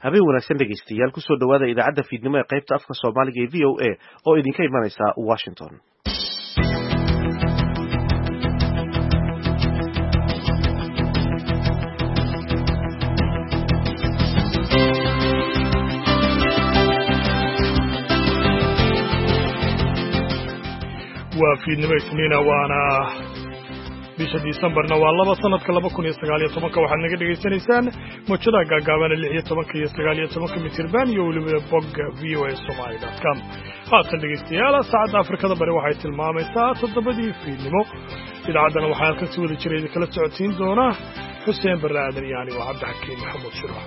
habeen wanaagsan dhegaystayaal kusoo dhawaada idaacadda fiidnimo ee qaybta afka Soomaaliga ee VOA oo idinka imanaysa Washington. waa fiidnimo isniina waana bisha Decemberna waa 2 sanadka 2019 waxaad naga dhageysanaysaan mujada gaagaaban 16 iyo 19 mitirban iyo waliba bogga voasomali.com. haatan dhegeystayaal saacadda Afrikada bari waxay tilmaamaysaa 7 fiidnimo. idaacadana waxaa halkan si wada jiray kala socotiin doona Xuseen Barre Aadan iyo aniga Cabdixakiin Maxamuud Shirwa.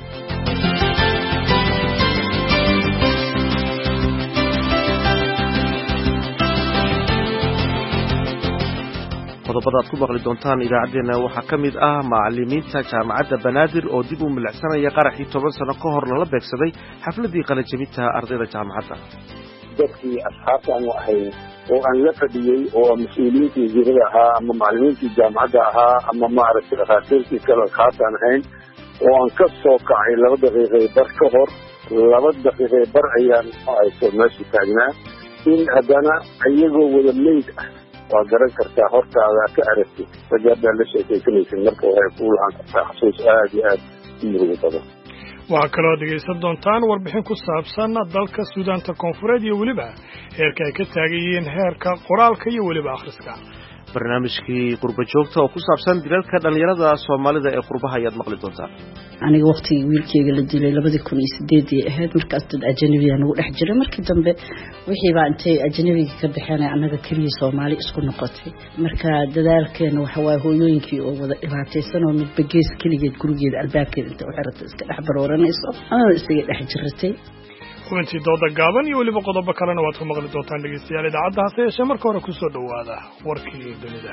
qodobada aad ku maqli doontaan idaacadeena waxaa ka mid ah macallimiinta jaamacadda Banaadir oo dib u milicsanaya qaraxii 10 sano ka hor la beegsaday xafladii qalajabinta ardayda jaamacadda. dadkii asxaabta aan ahay oo aan la fadhiyay oo mas'uuliyiintii wasiirada ahaa ama macallimiintii jaamacadda ahaa ama maaragtay dhakhaatiirtii kale khaasan ahayn oo aan ka soo kacay 2 daqiiqo bar ka hor 2 daqiiqo bar ayaan soo meesha taagnaa in haddana ayagoo wada meyd ah waa garan kartaa hortaada ka aragtid rajada la sheekaysanaysa marka hore ku lahaan kartaa xasuus aad iyo aad muhiim badan. waxaa kaloo dhegaysan doontaan warbixin ku saabsan dalka Suudaanta Koonfureed iyo waliba heerka ay ka taagan yihiin heerka qoraalka iyo waliba akhriska. barnaamijkii qurba joogta oo ku saabsan dilalka dhalinyarada Soomaalida ee qurbaha ayaad maqli doontaan. aniga waqtigii wiilkeyga la dilay 2008 ahayd markaas dad ajnabi ah nagu dhex jiray markii dambe wixii baa intay ajnabiga ka baxeen anaga kaliya Soomaali isku noqotay marka dadaalkeena waxa waa hooyooyinkii oo wada dhibaataysan oo midba gees kaligeed gurigeeda albaabkeeda inta u xiratay iska dhex barooranayso ama isaga dhex jirtay. kuwantii dooda gaaban iyo waliba qodobo kalena waad ku maqli doontaan dhegeystayaal idaacadda hase yeeshee marka hore ku soo dhawaada warkii dunida.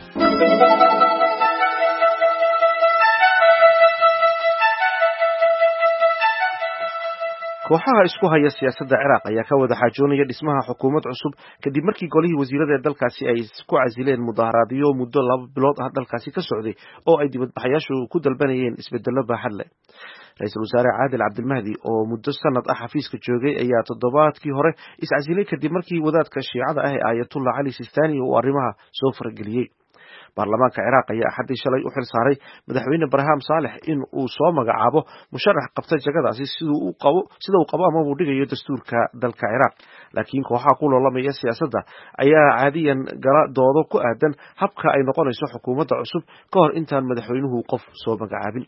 kooxaha isku haya siyaasadda Ciraaq ayaa ka wada xaajoonaya dhismaha xukuumad cusub kadib markii golihii wasiirada ee dalkaasi ay ku casileen mudaharaadyo muddo 2 bilood ah dalkaasi ka socday oo ay dibadbaxayaashu ku dalbanayeen isbedello baaxad leh. ra'iisul wasaare Caadil Cabdilmahdi oo muddo sanad ah xafiiska joogay ayaa toddobaadkii hore iscasilay kadib markii wadaadka Shiicada ah ee Ayatollah Ali Sistani uu arrimaha soo farageliyay. baarlamaanka Ciraaq ayaa axadii shalay u xil saaray madaxweyne Barham Saleh in uu soo magacaabo musharax qabta jagadaasi sida uu qabo ama uu dhigayo dastuurka dalka Ciraaq. laakiin kooxaha ku loolamaya siyaasadda ayaa caadiyan gala doodo ku aadan habka ay noqonayso xukuumadda cusub ka hor intaan madaxweynuhu qof soo magacaabin.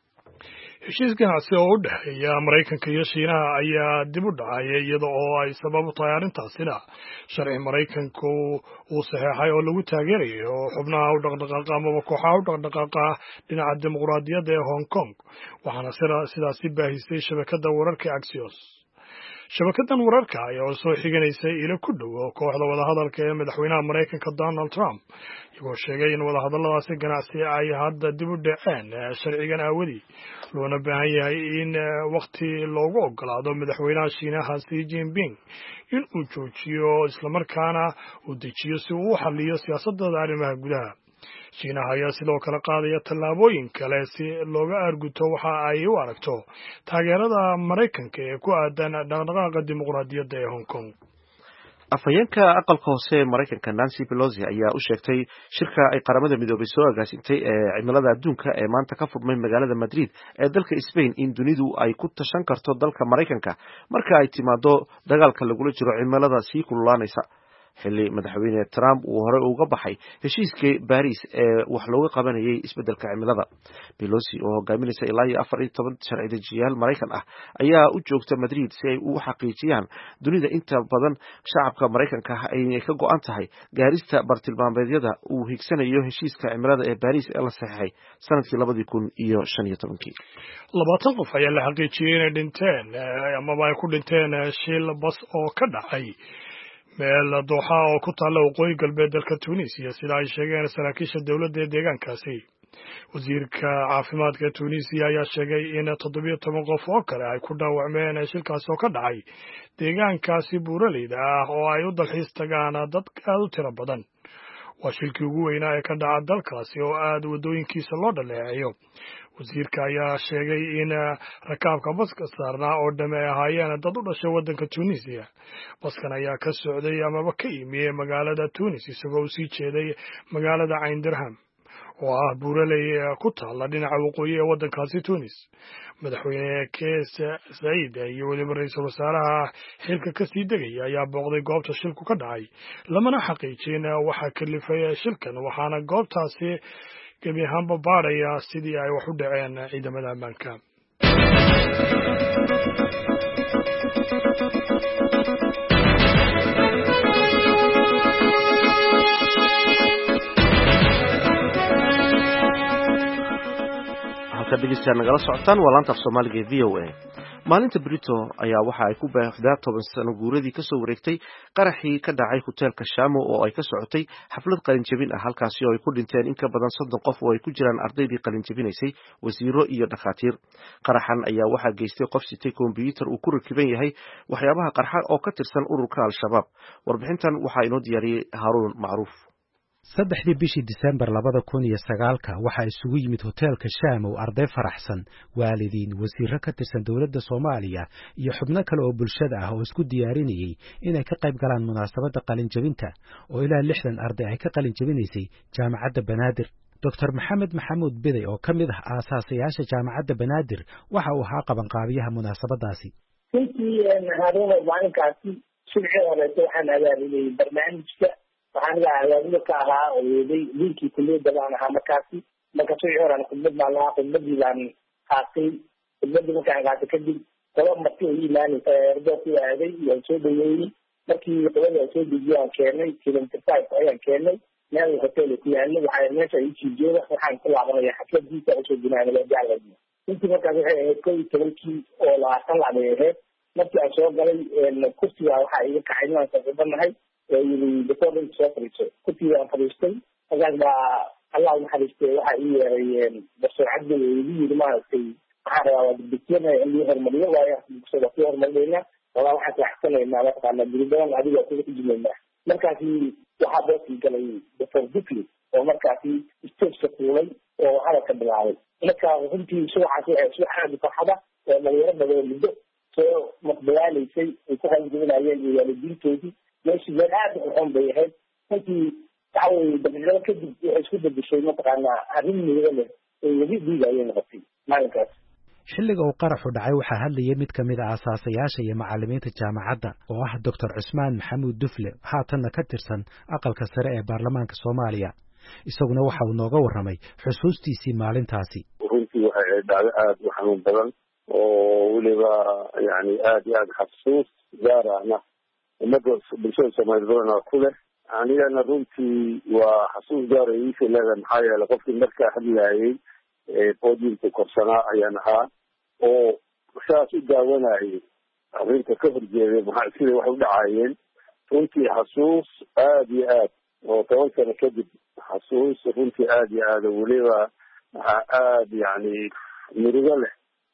heshiis ganacsi oo u dhexeeya Mareykanka iyo Shiinaha ayaa dib u dhacay iyada oo ay sabab u tahay arrintaasina sharci Mareykanku uu saxeexay oo lagu taageerayo xubnaha u dhaqdhaqaaqa ama kooxaha u dhaqdhaqaaqa dhinaca dimuqraadiyadda ee Hong Kong waxaana sidaasi baahisay shabakadda wararka Axios. shabakadan wararka ayaa soo xiganaysay ilo ku dhow kooxda wadahadalka ee madaxweynaha Mareykanka Donald Trump iyagoo sheegay in wadahadalladaasi ganacsi ay hadda dib u dhaceen sharcigan aawadi loona baahan yahay in waqti loogu ogolaado madaxweynaha Shiinaha Xi Jinping in uu joojiyo isla markaana uu dejiyo si uu u xalliyo siyaasadda arrimaha gudaha. Shiinaha ayaa sidoo kale qaadaya tallaabooyin kale si looga arguto waxa ay u aragto taageerada Mareykanka ee ku aadan dhaqdhaqaaqa dimuqraadiyadda ee Hong Kong. afhayeenka aqalka hoose ee Mareykanka Nancy Pelosi ayaa u sheegtay shirka ay qaramada midoobay soo agaasintay ee cimilada adduunka ee maanta ka furmay magaalada Madrid ee dalka Spain in dunidu ay ku tashan karto dalka Mareykanka marka ay timaado dagaalka lagula jiro cimilada sii kululaanaysa. xilli madaxweyne Trump uu hore uga baxay heshiiskii Paris ee wax looga qabanayay isbedelka cimilada. Pelosi oo hogaaminaysa ilaa 14 sharci dejiyaal Mareykan ah ayaa u joogta Madrid si ay u xaqiijiyaan dunida inta badan shacabka Mareykanka ay ka go'an tahay gaarista bartilmaameedyada uu higsanayo heshiiska cimilada ee Paris ee la saxeexay sanadkii 2015. 20 qof ayaa la xaqiijiyay inay dhinteen ama ay ku dhinteen shil bas oo ka dhacay meel Dooxa oo ku taalla waqooyi galbeed dalka Tunisia sida ay sheegeen saraakiisha dawladda ee deegaankaasi. wasiirka caafimaadka Tunisia ayaa sheegay in 17 qof oo kale ay ku dhaawacmeen shilkaas oo ka dhacay deegaankaasi buuraleyda ah oo ay u dalxiis tagaan dad aad u tiro badan. waa shilkii ugu weynaa ee ka dhaca dalkaasi oo aad waddooyinkiisa loo dhaleeceeyo. wasiirka ayaa sheegay in rakaabka baska saarnaa oo dhamme ay ahaayeen dad u dhashay waddanka Tunisia. baskan ayaa ka socday amaba ka yimi magaalada Tunis isagoo u sii jeeday magaalada Cayn Dirham oo ah buuraley ku taalla dhinaca waqooyi ee waddankaasi Tunis. madaxweyne Kais Saied iyo weliba ra'iisul wasaaraha xilka ka sii degaya ayaa booqday goobta shilku ka dhacay, lamana xaqiijin waxa kalifay shilkan, waxaana goobtaasi gebi ahaanba baadhaya sidii ay wax u dhaceen ciidamada ammaanka. dhegeystayaal nagala socotaan waa laanta af Soomaaliga ee VOA. maalinta Brito ayaa waxa ay ku baaxdaa 10 sano guuradii ka soo wareegtay qaraxii ka dhacay hoteelka Shamo oo ay ka socotay xaflad qalin jabin ah, halkaasi oo ay ku dhinteen in ka badan 30 qof oo ay ku jiraan ardaydii qalin jabinaysay, wasiiro iyo dhakhaatiir. qaraxan ayaa waxaa geystay qof sitay kombiyuutar uu ku rakiban yahay waxyaabaha qarxa oo ka tirsan ururka Al-Shabaab. warbixintan waxaa inoo diyaariyay Haruun Macruuf. 3 bishii December 2009 waxaa isugu yimid hoteelka Shamo arday faraxsan, waalidiin, wasiiro ka tirsan dowladda Soomaaliya iyo xubno kale oo bulshada ah oo isku diyaarinayay inay ka qayb galaan munaasabadda qalin jabinta oo ilaa 60 arday ay ka qalin jabinaysay jaamacadda Banaadir. Dr. Maxamed Maxamuud Biday oo ka mid ah aasaasiyaasha jaamacadda Banaadir waxa uu ahaa qabanqaabiyaha munaasabadaasi. maalinkaasi shirci horeeto waxaan abaalinayay barnaamijka waxaan abaabilo ka ahaa oo weeday linkii kulliyadda baan ahaa markaasi shirci horaan khudbad baan lahaa, khudbadii baan qaatay. khudbadii markaan qaatay kadib qodob markii u imaanaysa erdoku aaday waan soo dhaweeyey. markii qodobada soo dejiyay aan keenay kilometer 5 ayaan keenay meel hotel ku yaalo. waxaa meesha ii jooga waxaan ku laabanaya xafladiisa oo soo dinaanay jaalay. intii markaas waxay ahayd 12 oo 20 ahayd. markii aan soo galay kursiga waxaa iga kacay inaan sababanahay yiri dadka soo fariiso kursiga aan fariistay. markaas baa Allah u naxariistay waxaa ii yeeray Dr. Cabdi yiri maartay waxaan rabaa dibadda in la hormariyo waayo soo ku hormarina wala waxaan ka xasanayna markaan dibadda adiga ku jimeeyna. markaas waxaa boqol galay Dr. Dikli oo markaas stage kulay oo haraka bilaabay. markaa runtii suuxaasi farxada oo dhalinyarada muddo soo maqbalaysay ay ku qalbinayeen waalidiintoodii meeshii meel aad u xun bay ahayd. intii tacaway dabiicada kadib waxay isku bedeshay mataqaanaa arrin muhiim ah oo weli diidayay noqotay maalinkaas. xilliga uu qaraxu dhacay waxaa hadlayay mid ka mid ah aasaasiyaasha iyo macallimiinta jaamacadda oo ah Dr. Cusmaan Maxamuud Dufle, haatanna ka tirsan aqalka sare ee baarlamaanka Soomaaliya. isaguna waxa uu nooga warramay xusuustiisii maalintaasi. runtii waxay dhacday aad u xanuun badan oo weliba aad iyo aad xasuus gaar ahna ummadda bulshada Soomaaliyeed ku leh. anigana runtii waa xasuus gaar ah ii leedahay maxaa yeelay qofkii markaa hadlayay podiumka korsanaa ayaan ahaa oo saas u daawanayay arrinta ka horjeeday sida wax u dhacayeen. runtii xasuus aad iyo aad oo 10 sano kadib xasuus runtii aad iyo aad weliba aad murugo leh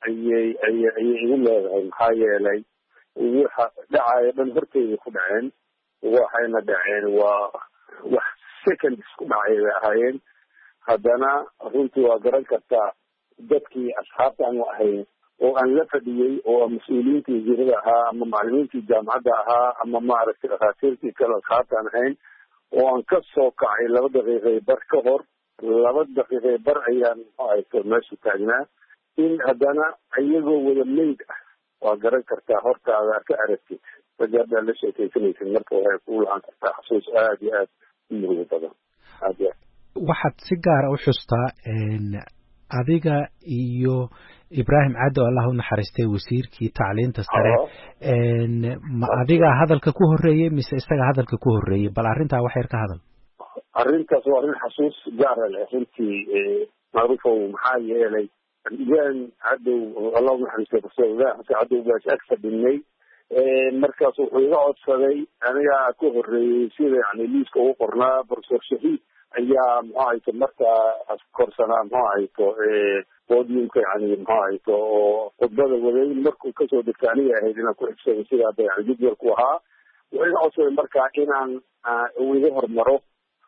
ayay igu leedahay maxaa yeelay waxa dhacaya dhan horteyda ku dhaceen. waxayna dhaceen waa wax seconds ku dhacay bay ahaayeen. haddana runtii waa garan kartaa dadkii asxaabta aan ahayn oo aan la fadhiyey oo mas-uuliyiintii wasiirada ahaa ama macallimiintii jaamacadda ahaa ama maaragtay dhakhaatiirtii kale asxaabta aan ahayn oo aan ka soo kacay 2 daqiiqo bar ka hor 2 daqiiqo bar ayaan meesha taagnaa. in haddana iyagoo wada meyd ah waa garan kartaa hortaada ka aragtid ragaada la sheekaysanaysid marka waxay ku laan kartaa xasuus aad iyo aad u murugo badan. waxaad si gaara u xustaa adiga iyo Ibrahim Caddo Allah u naxariistay wasiirkii tacliinta sare. ma adiga hadalka ku horeeyay mise isaga hadalka ku horeeyay? bal arrintaa wax yar ka hadal. arrintaas waa arrin xasuus gaar ah leh runtii macruuf oo maxaa yeelay Ibrahim Caddo Allah u naxariistay Caddo baa agsa dhinnay. markaas wuxuu iga codsaday aniga ku horeeyay sida liiska ugu qornaa Professor Shahiid ayaa markaa korsanaa podiumka oo khudbada waday. markuu kasoo degtay aniga ahayd inaan ku xigsaday sida jadwalku ahaa. wuxuu iga codsaday markaa inaan iga hormaro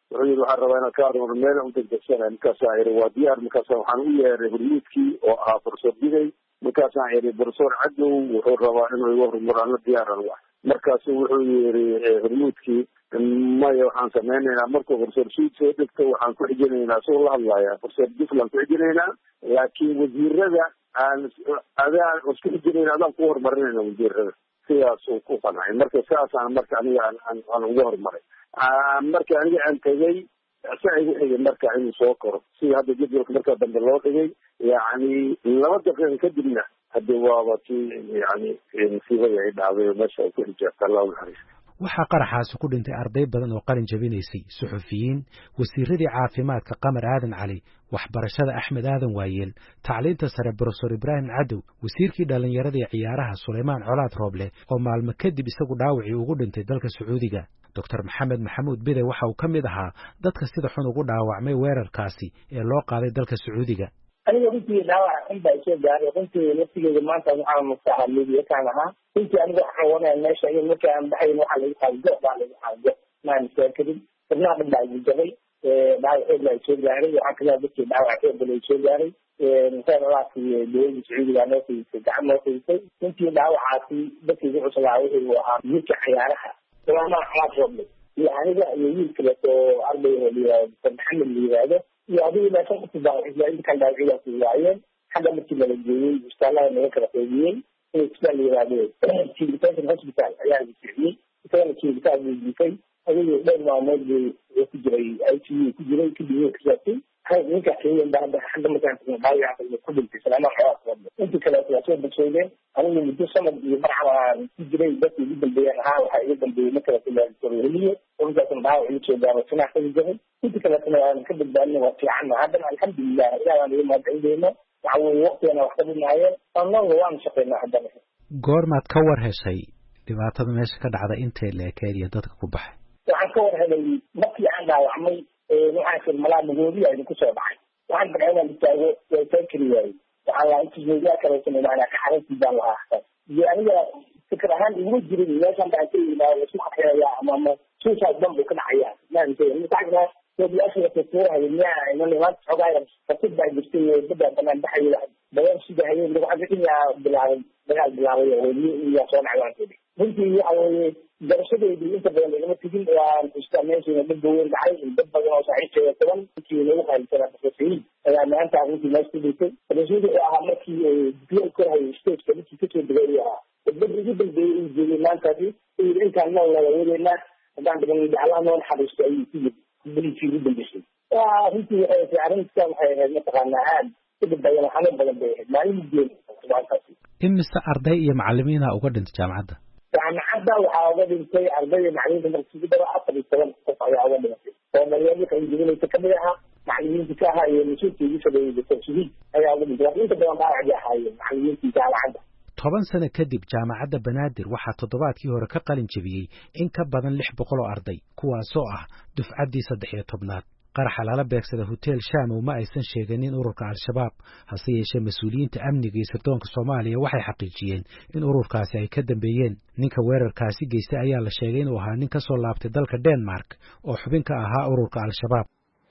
wuxuu yidhi waxaan rabaa inaad ka admar meel u degdegsanay. markaasaa iri waa diyaar. markaasa waxaan u yeeray hormuudkii oo ahaa professor digay. markaasaan iri professor cadow wuxuu rabaa inuu iga horumaro ana diyaaran wa. markaasu wuxuu yiri hormuudkii maya waxaan sameynaynaa markuu professor suud soo dhigto waxaan ku xijinaynaa soo la hadlaya professor diflan ku xijinaynaa laakiin wasiirada aan adaan isku xijinayna adaan ku horumarinayna wasiirada. sidaasuu ku qancay. marka saasaan marka aniga aan uga horumaray. marka aniga aan tegay saa igu xigay marka inuu soo koro sida hadda jadwalka markaa dambe loo dhigay. yani 2 daqiiqa kadibna hadii waaba tii yani musiibada ay dhacday meesha ay ku xijaabta Allah u naxariisto. waxaa qaraxaasi ku dhintay arday badan oo qalin jabinaysay, suxufiyiin, wasiiradii caafimaadka Qamar Aadan Cali, waxbarashada Axmed Aadan Waayeel, tacliinta sare Professor Ibrahim Cadow, wasiirkii dhalinyarada ee ciyaaraha Suleymaan Colaad Rooble oo maalmo kadib isagu dhaawacii ugu dhintay dalka Sacuudiga. Dr. Maxamed Maxamuud Bide waxa uu ka mid ahaa dadka sida xun ugu dhaawacmay weerarkaasi ee loo qaaday dalka Sacuudiga. aniga runtii dhaawac inta ay soo gaaray runtii naftigeeda maanta waxaan mustaaha media kaan ahaa runtii aniga waxaan wanaag meesha in markii aan baxayn waxaa lagu qaado baa lagu qaado maalinta kadib xubnaha dhan baa igu jabay dhaawac xoog ay soo gaaray waxaa kaloo dadkii dhaawac xoog ay soo gaaray musaaraadkii dowladda Sacuudiga noo fiisay gacan noo fiisay runtii dhaawacaasi dadkii ugu cuslaa wuxuu ahaa wiilka ciyaaraha Suleymaan Colaad Rooble iyo aniga iyo wiil kale oo arday Maxamed liibaado iyo adiga meesha ku tabaacay inta dhaawacidaas waayeen xagga markii la geeyay isbitaalada laga kala qaybiyay isbitaal liibaado Children's Hospital ayaa la geeyay isagana isbitaal liibaado adiga dhan maamood ku jiray ICU ku jiray kadib kiyaasi ninka keenay baada xagga markaan dhaawac ku dhintay Suleymaan Colaad Rooble inta kale waa soo baxsaydeen aniga muddo sanad iyo barcaan ku jiray dadkii ugu dambeeyay waxa iga dambeeyay marka la heliyo ومثلا دعوة إنشاء دعوة سماح الجهل كنت كلا سنة نكبر بأنه وفي عنا هذا الحمد لله إلى أن يوم عندنا وعوي وقتي أنا وقت بالنهاية الله هو أنا شقينا حدا goor maad ka war heshay dhibaatada meesha ka dhacda intee la ekeeriyo dadka ku baxay waxaan ka war helay markii aan dhaawacmay waxaan ka malaa magooliya idinku soo baxay waxaan bixinaa bitaago way taakiriyay waxaan la intii media kale sameeyay ka xarintii baan lahaa iyo aniga fikir ahaan ugu jiray meeshan baan ka ilaahay isku xaqiiqaya ama suuqa dambe ka dhacaya maanta mutaagna wadiyaasha ka soo hayay inay ma xogaayeen fatid baa jirtay bada banaan baxaya badan sida hayay lagu xaqiiqaya bilaabay iyo soo dhacay runtii waxa darashadeedii inta badan lagama tegin waa isticmaalkiisa dad weyn dhacay dad badan oo saaxiibkeeda taban intii lagu qaybsanaa professoriin ayaa maanta runtii meesha ku dhintay rasuulku ahaa markii biyo ku hayay stage-ka markii ka soo degay dad ugu dambeeyay in jeedin maantaasi intaan noo wada weynaa haddaan dhigan Allah noo xariisto ay ku bilkii ugu dambeysay runtii waxay arrintan waxay ahayd mataqaanaa aad dad badan xalal badan bay ahayd maalin jeed maantaasi imise arday iyo macallimiina uga dhintay jaamacadda jaamacadda waxaa uga dhintay arday iyo macallimiinta markii daba 47 qof ayaa uga dhintay oo dhalinyarada ay joognaysa kamid ahaa macallimiinta ka ahaa iyo masuulkii sadeeyay tafsiir ayaa uga dhintay inta badan baa ahaayeen macallimiinta jaamacadda 10 sano kadib jaamacadda Banaadir waxaa toddobaadkii hore ka qalin jabiyay in ka badan 600 oo arday kuwaas oo ah dufcaddii 13aad qaraxa lala beegsada hotel Shamow ma aysan sheeganin ururka Al-Shabaab hase yeeshee mas'uuliyiinta amniga iyo sirdoonka Soomaaliya waxay xaqiijiyeen in ururkaasi ay ka dambeeyeen ninka weerarkaasi geystay ayaa la sheegay inuu ahaa nin ka soo laabtay dalka Denmark oo xubin ka ahaa ururka Al-Shabaab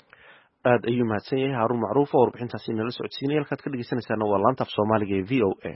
aad ayuu mahadsan yahay Haruun Macruuf oo warbixintaasi nala socodsiinay halkaad ka dhageysanaysaana waa laanta af Soomaaliga ee VOA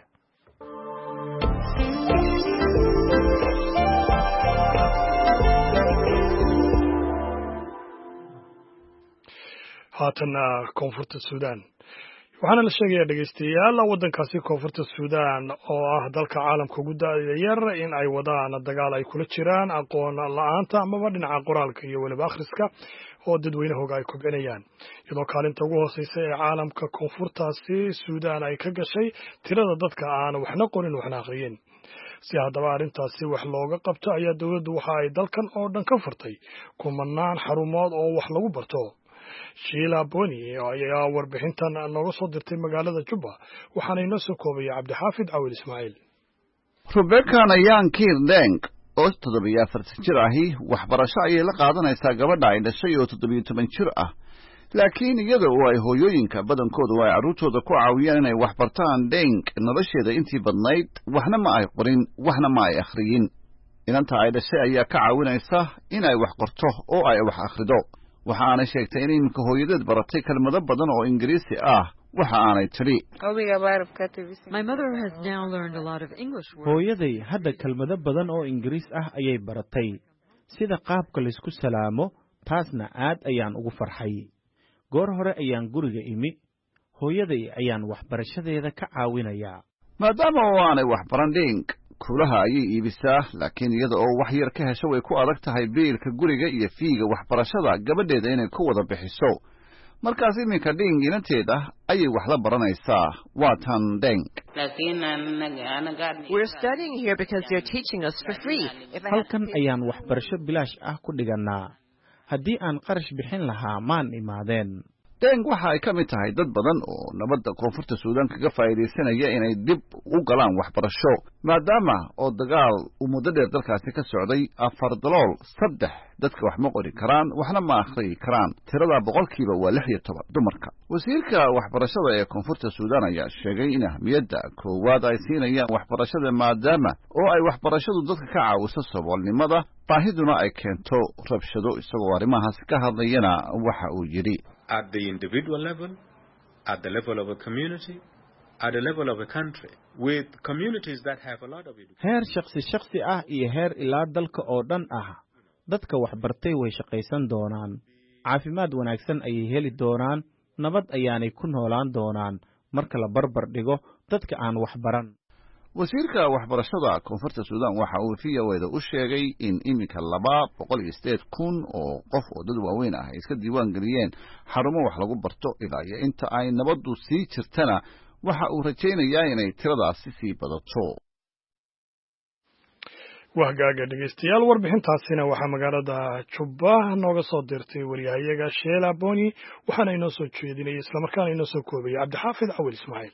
haatana koonfurta Suudaan waxaana la sheegayaa dhageystayaal waddankaasi koonfurta Suudaan oo ah dalka caalamka ugu yar in ay wadaan dagaal ay kula jiraan aqoon la'aanta amaba dhinaca qoraalka iyo waliba akhriska oo dadweynahooga ay kobcinayaan iyadoo kaalinta ugu hooseysa ee caalamka koonfurtaasi Suudaan ay ka gashay tirada dadka aan waxna qorin waxna akhriyin si haddaba arrintaasi wax looga qabto ayaa dowladdu waxa ay dalkan oo dhan ka furtay kumanaan xarumood oo wax lagu barto Sheila Boni ayaa warbixintan nooga soo dirtay magaalada Juba waxaana inoo soo koobaya Cabdixaafid Awil Ismaaciil Rebecca Nayaan Kirdeng oo 47 jir ahi waxbarasho ayay la qaadanaysaa gabadha ay dhashay oo 17 jir ah laakiin iyada oo ay hooyooyinka badankoodu ay carruurtooda ku caawiyaan inay wax bartaan Deng nolosheeda intii badnayd waxna ma ay qorin waxna ma ay akhriyin inanta ay dhashay ayaa ka caawinaysa in ay wax qorto oo ay wax akhrido waxa aanay sheegtay in iminka hooyadeed baratay kelmado badan oo ingiriisi ah waxa aanay tidhi hooyaday hadda kelmado badan oo ingiriis ah ayay baratay sida qaabka laysku salaamo taasna aad ayaan ugu farxay goor hore ayaan guriga imi hooyaday ayaan waxbarashadeeda ka caawinayaa maadaama oo aanay waxbaran dhink kuulaha ayay iibisaa laakiin iyada oo wax yar ka hesho way ku adag tahay biilka guriga iyo fiiga waxbarashada gabadheeda inay ku wada bixiso markaas iminka dhink inanteeda ayay wax la baranaysaa waa tan dhink halkan ayaan waxbarasho bilaash ah ku dhigannaa haddii aan qarash bixin lahaa maan imaadeen dhink waxa ay ka mid tahay dad badan oo nabadda koonfurta suudaan kaga faa'iidaysanaya inay dib u galaan waxbarasho maadaama oo dagaal uu muddo dheer dalkaasi ka socday 3 dadka wax ma qori karaan waxna ma akhriyi karaan tirada boqolkiiba waa 16 dumarka wasiirka waxbarashada ee koonfurta suudaan ayaa sheegay in ahmiyadda koowaad ay siinayaan waxbarashada maadaama oo ay waxbarashadu dadka ka caawiso saboolnimada baahiduna ay keento rabshado isagoo arrimahaas ka hadlayana waxa uu yidhi at the individual level, at the level of a community, at the level of a country, with communities that have a lot of education. heer shakhsi ah iyo heer ilaa dalka oo dhan ah dadka waxbartay way shaqaysan doonaan caafimaad wanaagsan ayay heli doonaan nabad ayaanay ku noolaan doonaan marka la barbar dhigo dadka aan waxbaran wasiirka waxbarashada koonfurta suudaan waxa uu VOA-da u sheegay in iminka 208,000 oo qof oo dad waaweyn ah ay iska diiwaan geliyeen xarumo wax lagu barto ilaa iyo inta ay nabaddu sii jirtana waxa uu rajaynayaa inay tiradaasi sii badato wahgaaga dhegeystayaal warbixintaasina waxaa magaalada Jubba nooga soo dirtay wariyahayaga Sheila Boni waxaana inoo soo jeedinayay islamarkaana inoo soo koobay Cabdixaafid Awil Ismaaciil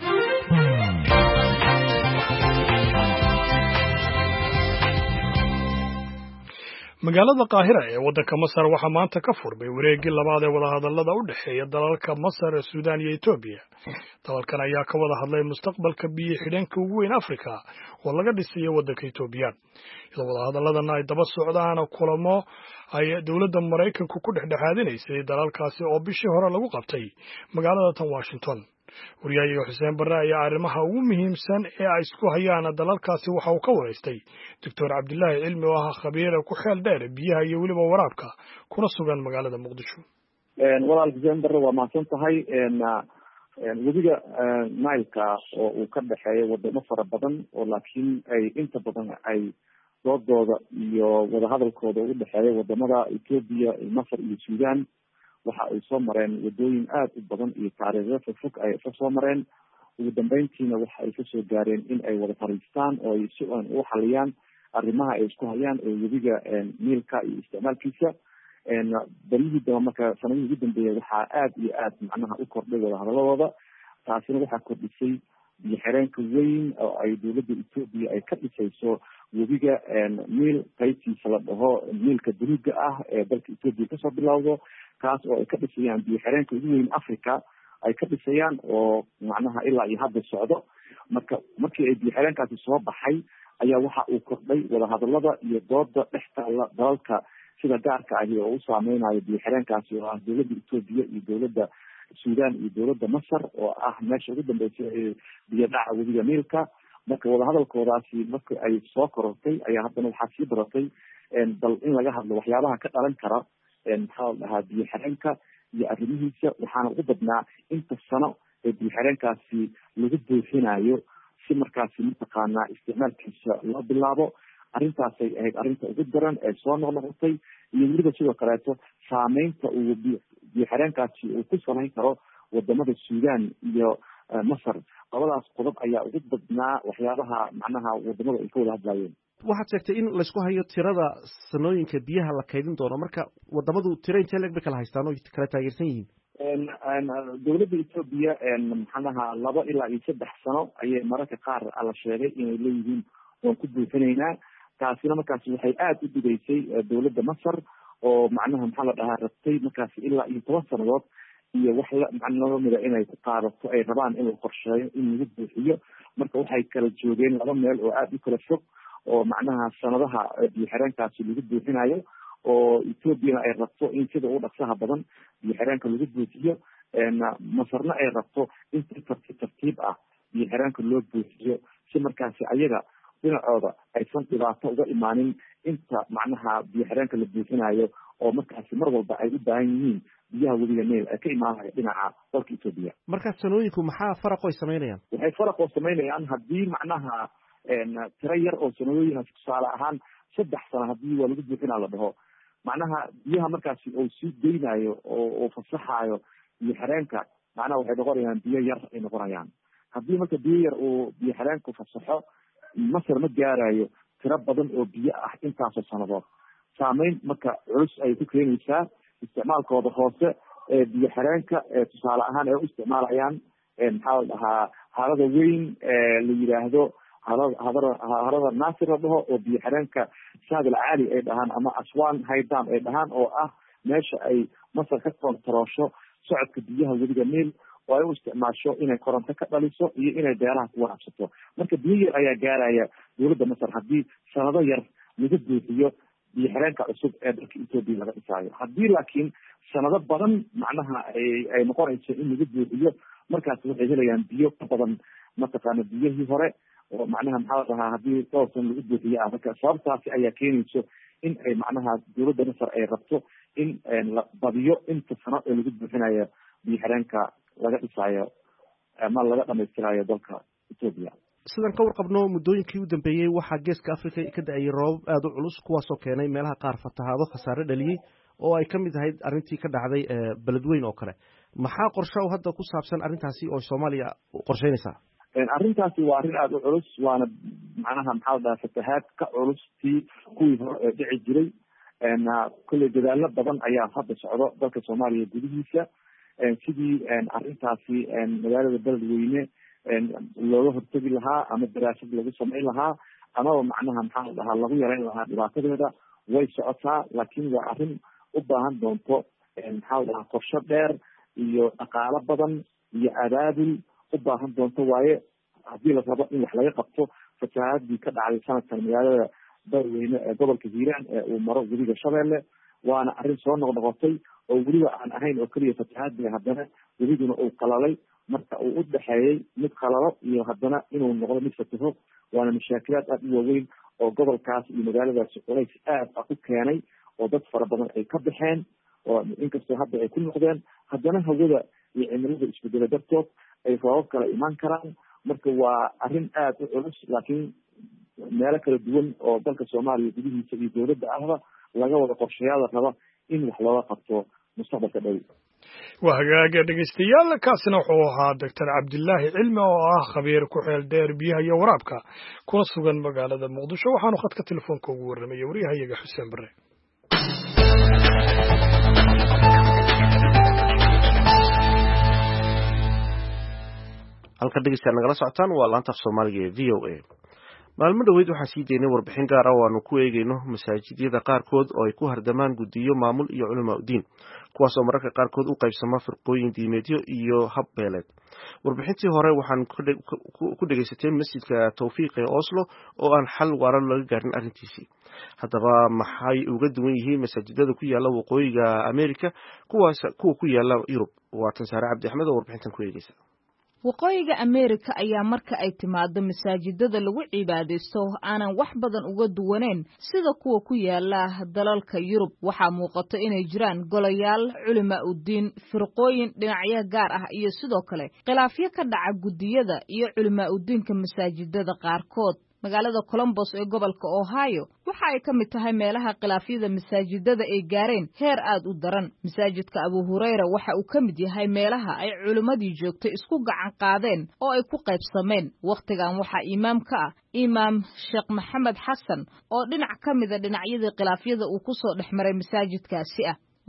magaalada Qaahira ee waddanka Masar waxaa maanta ka furmay wareegii labaad ee wadahadallada u dhexeeya dalalka Masar, Suudaan iyo Itoobiya. Dalalkan ayaa ka wada hadlay mustaqbalka biyo xidheenka ugu weyn Afrika oo laga dhisayo waddanka Itoobiya. Iyadoo wadahadalladan ay daba socdaan kulamo ay dowladda Maraykanku ku dhexdhexaadinaysay dalalkaasi oo bishii hore lagu qabtay magaalada tan Washington. wariyahayaga Xuseen Barre ayaa arrimaha ugu muhiimsan ee ay isku hayaan dalalkaasi waxa uu ka wareystay Dr. Cabdullaahi Cilmi oo ah khabiir ku xeel dheer biyaha iyo weliba waraabka kuna sugan magaalada Muqdisho. walaal Xuseen Barre waa mahadsan tahay webiga Nile-ka oo uu ka dhexeeyo wadamo fara badan oo laakiin ay inta badan ay doodooda iyo wadahadalkooda u dhexeeya wadamada Itoobiya, Masar iyo Suudaan waxa ay soo mareen wadooyin aad u badan iyo taariikho fog ay ka soo mareen ugu dambeyntiina waxa ay ka soo gaareen in ay wada fariistaan oo ay si aan u xaliyaan arrimaha ay isku hayaan ee webiga Niilka iyo isticmaalkiisa barigii dambe marka sanadihii ugu dambeeyay waxaa aad iyo aad macnaha u kordhay wadahadaladooda taasina waxaa kordhisay biyo xireenka weyn oo ay dowladda Itoobiya ay ka dhisayso webiga Niil qaybtiisa la dhaho Niilka buluuga ah ee dalka Itoobiya kasoo bilowdo kaas oo ay ka dhisayaan biyo xireenka ugu weyn Afrika ay ka dhisayaan oo macnaha ilaa iyo hadda socdo markii ay biyo xireenkaasi soo baxay ayaa waxa uu kordhay wadahadalada iyo dooda dhex taala dalalka sida gaarka ah oo u saameynayo biyo xireenkaasi oo ah dowladda Itoobiya iyo dowladda Suudaan iyo dowladda Masar oo ah meesha ugu dambeysay ee biyo dhaca webiga Niilka marka wadahadalkoodaasi marka ay soo korortay ayaa haddana waxaa sii baratay bal in laga hadlo waxyaabaha ka dhalan kara maxaa la dhahaa biyo xireenka iyo arrimihiisa waxaana ugu badnaa inta sano ee biyo xireenkaasi lagu buuxinayo si markaasi mataqaanaa isticmaalkiisa loo bilaabo arrintaasay ahayd arrinta ugu daran ee soo noqnoqotay iyo weliba sidoo kaleeto saameynta uu biyo xireenkaasi uu ku samayn karo wadamada Suudaan iyo Masar labadaas qodob ayaa ugu badnaa waxyaabaha macnaha wadamada ay ka wada hadlayeen. waxaad sheegtay in laysku hayo tirada sanooyinka biyaha la kaydin doono marka wadamadu tiro intee leeg bay kala haystaan oo kala taageersan yihiin dowladda Itoobiya maxanaha 2 ilaa 3 sano ayay mararka qaar la sheegay inay leeyihiin oo ku buuxinaynaa taasina markaas waxay aad u digaysay dowladda Masar oo macnaha maxaa la dhahaa rabtay markaas ilaa 10 sanadood iyo wax la macnaha mida inay ku qaadato ay rabaan in la qorsheeyo in lagu buuxiyo marka waxay kala joogeen laba meel oo aad u kala fog oo macnaha sanadaha biyo xireenkaasi lagu buuxinayo oo ethoobiana ay rabto in sida ugu dhaqsaha badan biyo xireenka lagu buuxiyo masarna ay rabto in si tartiib ah biyo xireenka loo buuxiyo si markaasi ayaga dhinacooda aysan dhibaato uga imaanin inta macnaha biyo xireenka la buuxinayo oo markaasi mar walba ay u baahan yihiin biyaha webiga Nile ee ka imaanaya dhinaca dalka Ethiopia. Marka sanooyinku maxaa faraq ay sameynayaan? Waxay faraq oo sameynayaan haddii macnaha tiro yar oo sanooyin tusaale ahaan 3 sano haddii waa lagu buuxinaa la dhaho macnaha biyaha markaasi oo sii deynayo oo fasaxayo biyo xireenka macnaha waxay noqonayaan biyo yar ay noqonayaan. haddii marka biyo yar uu biyo xireenku fasaxo Masar ma gaarayo tiro badan oo biyo ah intaasoo sanadood. saameyn marka culus ay ku keenaysaa isticmaalkooda hoose ee biyo xireenka tusaale ahaan ay u isticmaalayaan maxaa la dhahaa harada weyn la yiraahdo harada Naasir la dhaho oo biyo xireenka Shaadil Caali ay dhahaan ama Aswan Haydam ay dhahaan oo ah meesha ay Masar ka kontaroosho socodka biyaha webiga Nile oo ay u isticmaasho inay koronto ka dhaliso iyo inay beeraha ku waraabsato. marka biyo yar ayaa gaaraya dowladda Masar haddii sanado yar lagu buuxiyo biyo xireenka cusub ee dalka Ethiopia laga dhisaayo. haddii laakiin sanado badan macnaha ay noqonayso in lagu buuxiyo markaas waxay helayaan biyo ka badan mataqaana biyihii hore oo macnaha maxaa dhahaa haddii dhowr sano lagu buuxiyo marka sababtaasi ayaa keenayso in ay macnaha dowladda Masar ay rabto in la badiyo inta sano ee lagu buuxinayo biyo xireenka laga dhisaayo ama laga dhamaystirayo dalka Ethiopia. sidan ka warqabno muddooyinkii u dambeeyey waxaa geeska Afrika ka da'ay roobab aad u culus kuwaasoo keenay meelaha qaar fatahaado khasaare dhaliyey oo ay ka mid ahayd arrintii ka dhacday beledweyn oo kale. maxaa qorshe oo hadda ku saabsan arrintaasi oo Soomaaliya qorsheynaysaa? arrintaasi waa arrin aad u culus waana macnaha maxaa la dhahaa fatahaad ka culus tii kuwii hore ee dhici jiray. kulley dadaallo badan ayaa hadda socdo dalka Soomaaliya gudihiisa sidii arrintaasi magaalada beledweyne looga hortegi lahaa ama daraasad lagu samayn lahaa amaba macnaha maxaa la dhahaa lagu yareyn lahaa dhibaatadeeda way socotaa laakiin waa arrin u baahan doonto maxaa la dhahaa qorshe dheer iyo dhaqaalo badan iyo abaabul u baahan doonto waaye haddii la rabo in wax laga qabto fatahaadii ka dhacday sanadkan magaalada beledweyne ee gobolka Hiiraan ee uu maro webiga Shabeelle waana arrin soo noqnoqotay oo weliba aan ahayn oo keliya fatahaadii haddana webiguna uu qalalay marka uu u dhexeeyey mid qalalo iyo haddana inuu noqdo mid fataho waana mashaakilaad aad u waaweyn oo gobolkaas iyo magaaladaasi culays aad ah u keenay oo dad fara badan ay ka baxeen oo inkastoo hadda ay ku noqdeen haddana hawada iyo cimilada isbedela dartood ay roobab kala imaan karaan. marka waa arrin aad u culus laakiin meelo kala duwan oo dalka Soomaaliya gudihiisa iyo dowladda ahba laga wada qorshayaal raba in wax looga qabto mustaqbalka dhow. waa hagaag dhegeystayaal kaasina wuxuu ahaa Dr. Cabdillaahi Cilmi oo ah khabiir ku xeel dheer biyaha iyo waraabka kuna sugan magaalada Muqdisho waxaanu khadka telefoonka ugu warramay wariyahayaga Xuseen Bare. halka dhegeystayaal nagala socotaan waa laanta Soomaaliga ee VOA. maalmo dhaweyd waxaa sii deynay warbixin gaar ah oo aanu ku eegayno masaajidyada qaarkood oo ay ku hardamaan guddiyo maamul iyo culamaa udiin kuwaas oo mararka qaarkood u qaybsama firqooyin diimeedyo iyo hab beeleed. warbixintii hore waxaan ku dhegeysateen masjidka Tawfiiq ee Oslo oo aan xal waara laga gaarin arrintiisii. haddaba maxay uga duwan yihiin masaajidada ku yaala waqooyiga Amerika kuwa ku yaala Yurub? waa tan Saare Cabdi Axmed oo warbixintan ku eegaysa. waqooyiga Amerika ayaa marka ay timaado masaajidada lagu cibaadeysto aanan wax badan uga duwaneyn sida kuwa ku yaala dalalka Yurub. waxaa muuqato inay jiraan golayaal culamaa udiin firqooyin dhinacyo gaar ah iyo sidoo kale khilaafyo ka dhaca gudiyada iyo culamaa udiinka masaajidada qaarkood. magaalada Columbus ee gobolka Ohio waxa ay ka mid tahay meelaha khilaafyada masaajidada ay gaareen heer aad u daran. masaajidka Abu Hurayra waxa uu ka mid yahay meelaha ay culimadii joogtay isku gacan qaadeen oo ay ku qaybsameen. waqtigan waxaa imaam ka ah Imaam Sheekh Maxamed Xasan oo dhinac ka mid ah dhinacyadii khilaafyada uu ku soo dhexmaray masaajidkaasi ah.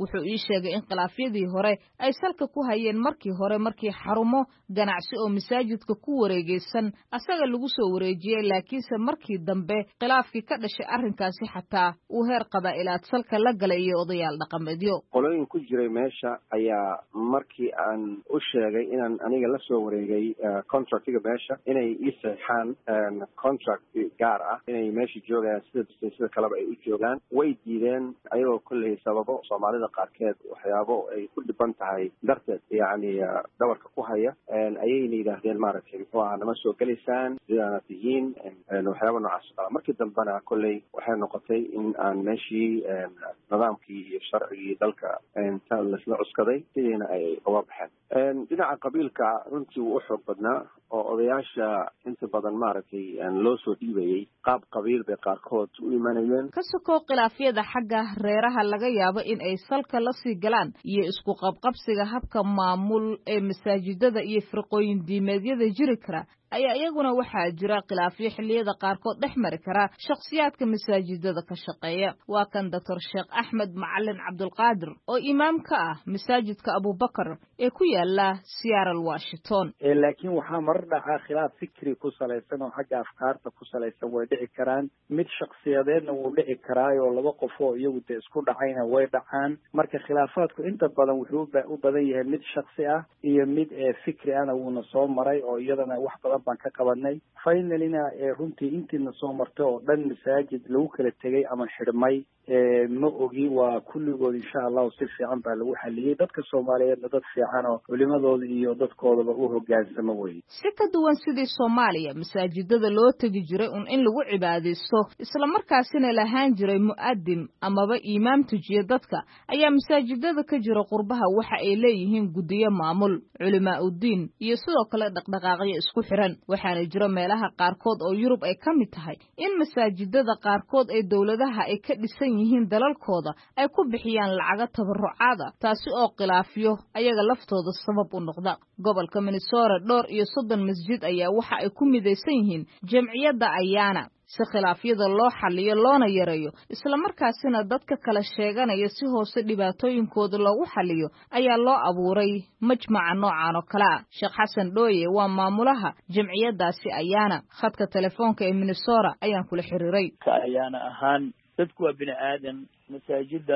wuxuu ii sheegay in khilaafyadii hore ay salka ku hayeen markii xarumo ganacsi oo masaajidka ku wareegaysan asaga lagu soo wareejiyey laakiinse markii dambe khilaafkii ka dhashay arrinkaasi xataa uu heer qabaa'ilaad salka la galay iyo odayaal dhaqameedyo qolooyin ku jiray meesha ayaa markii aan u sheegay inaan aniga la soo wareegay contractiga meesha inay ii saxaan contract gaar ah inay meesha joogayaan sida kaleba ay u joogaan way diideen ayagoo kolley sababo soomaalida qaarkeed waxyaabo ay ku dhiban tahay darteed yacni dhabarka ku haya ayayna yidhaahdeen maaragtay muxuu ahaa nama soo gelaysaan sidaana tihiin waxyaaba noocaas o kala markii dambena kolley waxay noqotay in aan meeshii nidaamkii iyo sharcigii dalka inta laisla cuskaday sidiina ay uga baxeen dhinaca qabiilka runtii wuu u xoog badnaa oo odayaasha inta badan maaragtay loo soo dhiibayey qaab qabiil bay qaarkood u imanayeen ka sokow khilaafyada xagga reeraha laga yaabo in ay salka la sii galaan iyo isku qabqabsiga habka maamul ee masaajidada iyo firqooyin diimeedyada jiri kara ayaa iyaguna waxaa jira khilaafyo xilliyada qaarkood dhex mari kara shakhsiyaadka masaajidada ka shaqeeya waa kan doctor sheekh axmed macalin cabdulqaadir oo imaam ka ah masaajidka abubakar ee ku yaala Seattle Washington laakiin waxaa marar dhacaa khilaaf fikri ku salaysan oo xagga afkaarta ku salaysan way dhici karaan mid shakhsiyadeedna wuu dhici karaayo laba qof oo iyagu de isku dhacayna way dhacaan marka khilaafaadku inta badan wuxuu u badan yahay mid shakhsi ah iyo mid fikri ana wuuna soo maray oo iyadana wax badan baan ka qabanay finalina runtii intiina soo martay oo dhan masaajid lagu kala tegay ama xidhmay ma ogi waa kulligood insha allahu si fiican baa lagu xaliyey dadka soomaaliyeedna dad fiican oo culimadooda iyo dadkoodaba u hogaansamo weye si ka duwan sidii soomaaliya masaajidada loo tegi jiray in lagu cibaadaysto islamarkaasina lahaan jiray mu'adim amaba imaam tujiye dadka ayaa masaajidada ka jira qurbaha waxa ay leeyihiin guddiyo maamul culimaa uddiin iyo sidoo kale dhaqdhaqaaqyo isku xiran waxaana jira meelaha qaarkood oo Yurub ay ka mid tahay in masaajidada qaarkood ee dawladaha ay ka dhisan yihiin dalalkooda ay ku bixiyaan lacaga tabarucaada taasi oo khilaafyo ayaga laftooda sabab u noqda gobolka Minnesota dhowr iyo 30 masjid ayaa waxa ay ku midaysan yihiin jamciyadda ayaana si khilaafyada loo xalliyo loona yareeyo isla markaasina dadka kala sheeganaya si hoose dhibaatooyinkooda loogu xalliyo ayaa loo abuuray majmaca noocan oo kale ah Sheekh Xasan Dhooye waa maamulaha jamciyadaasi ayaana khadka telefoonka ee Minnesota ayaan kula xiriiray ayaana ahaan dadku waa bini aadan masaajida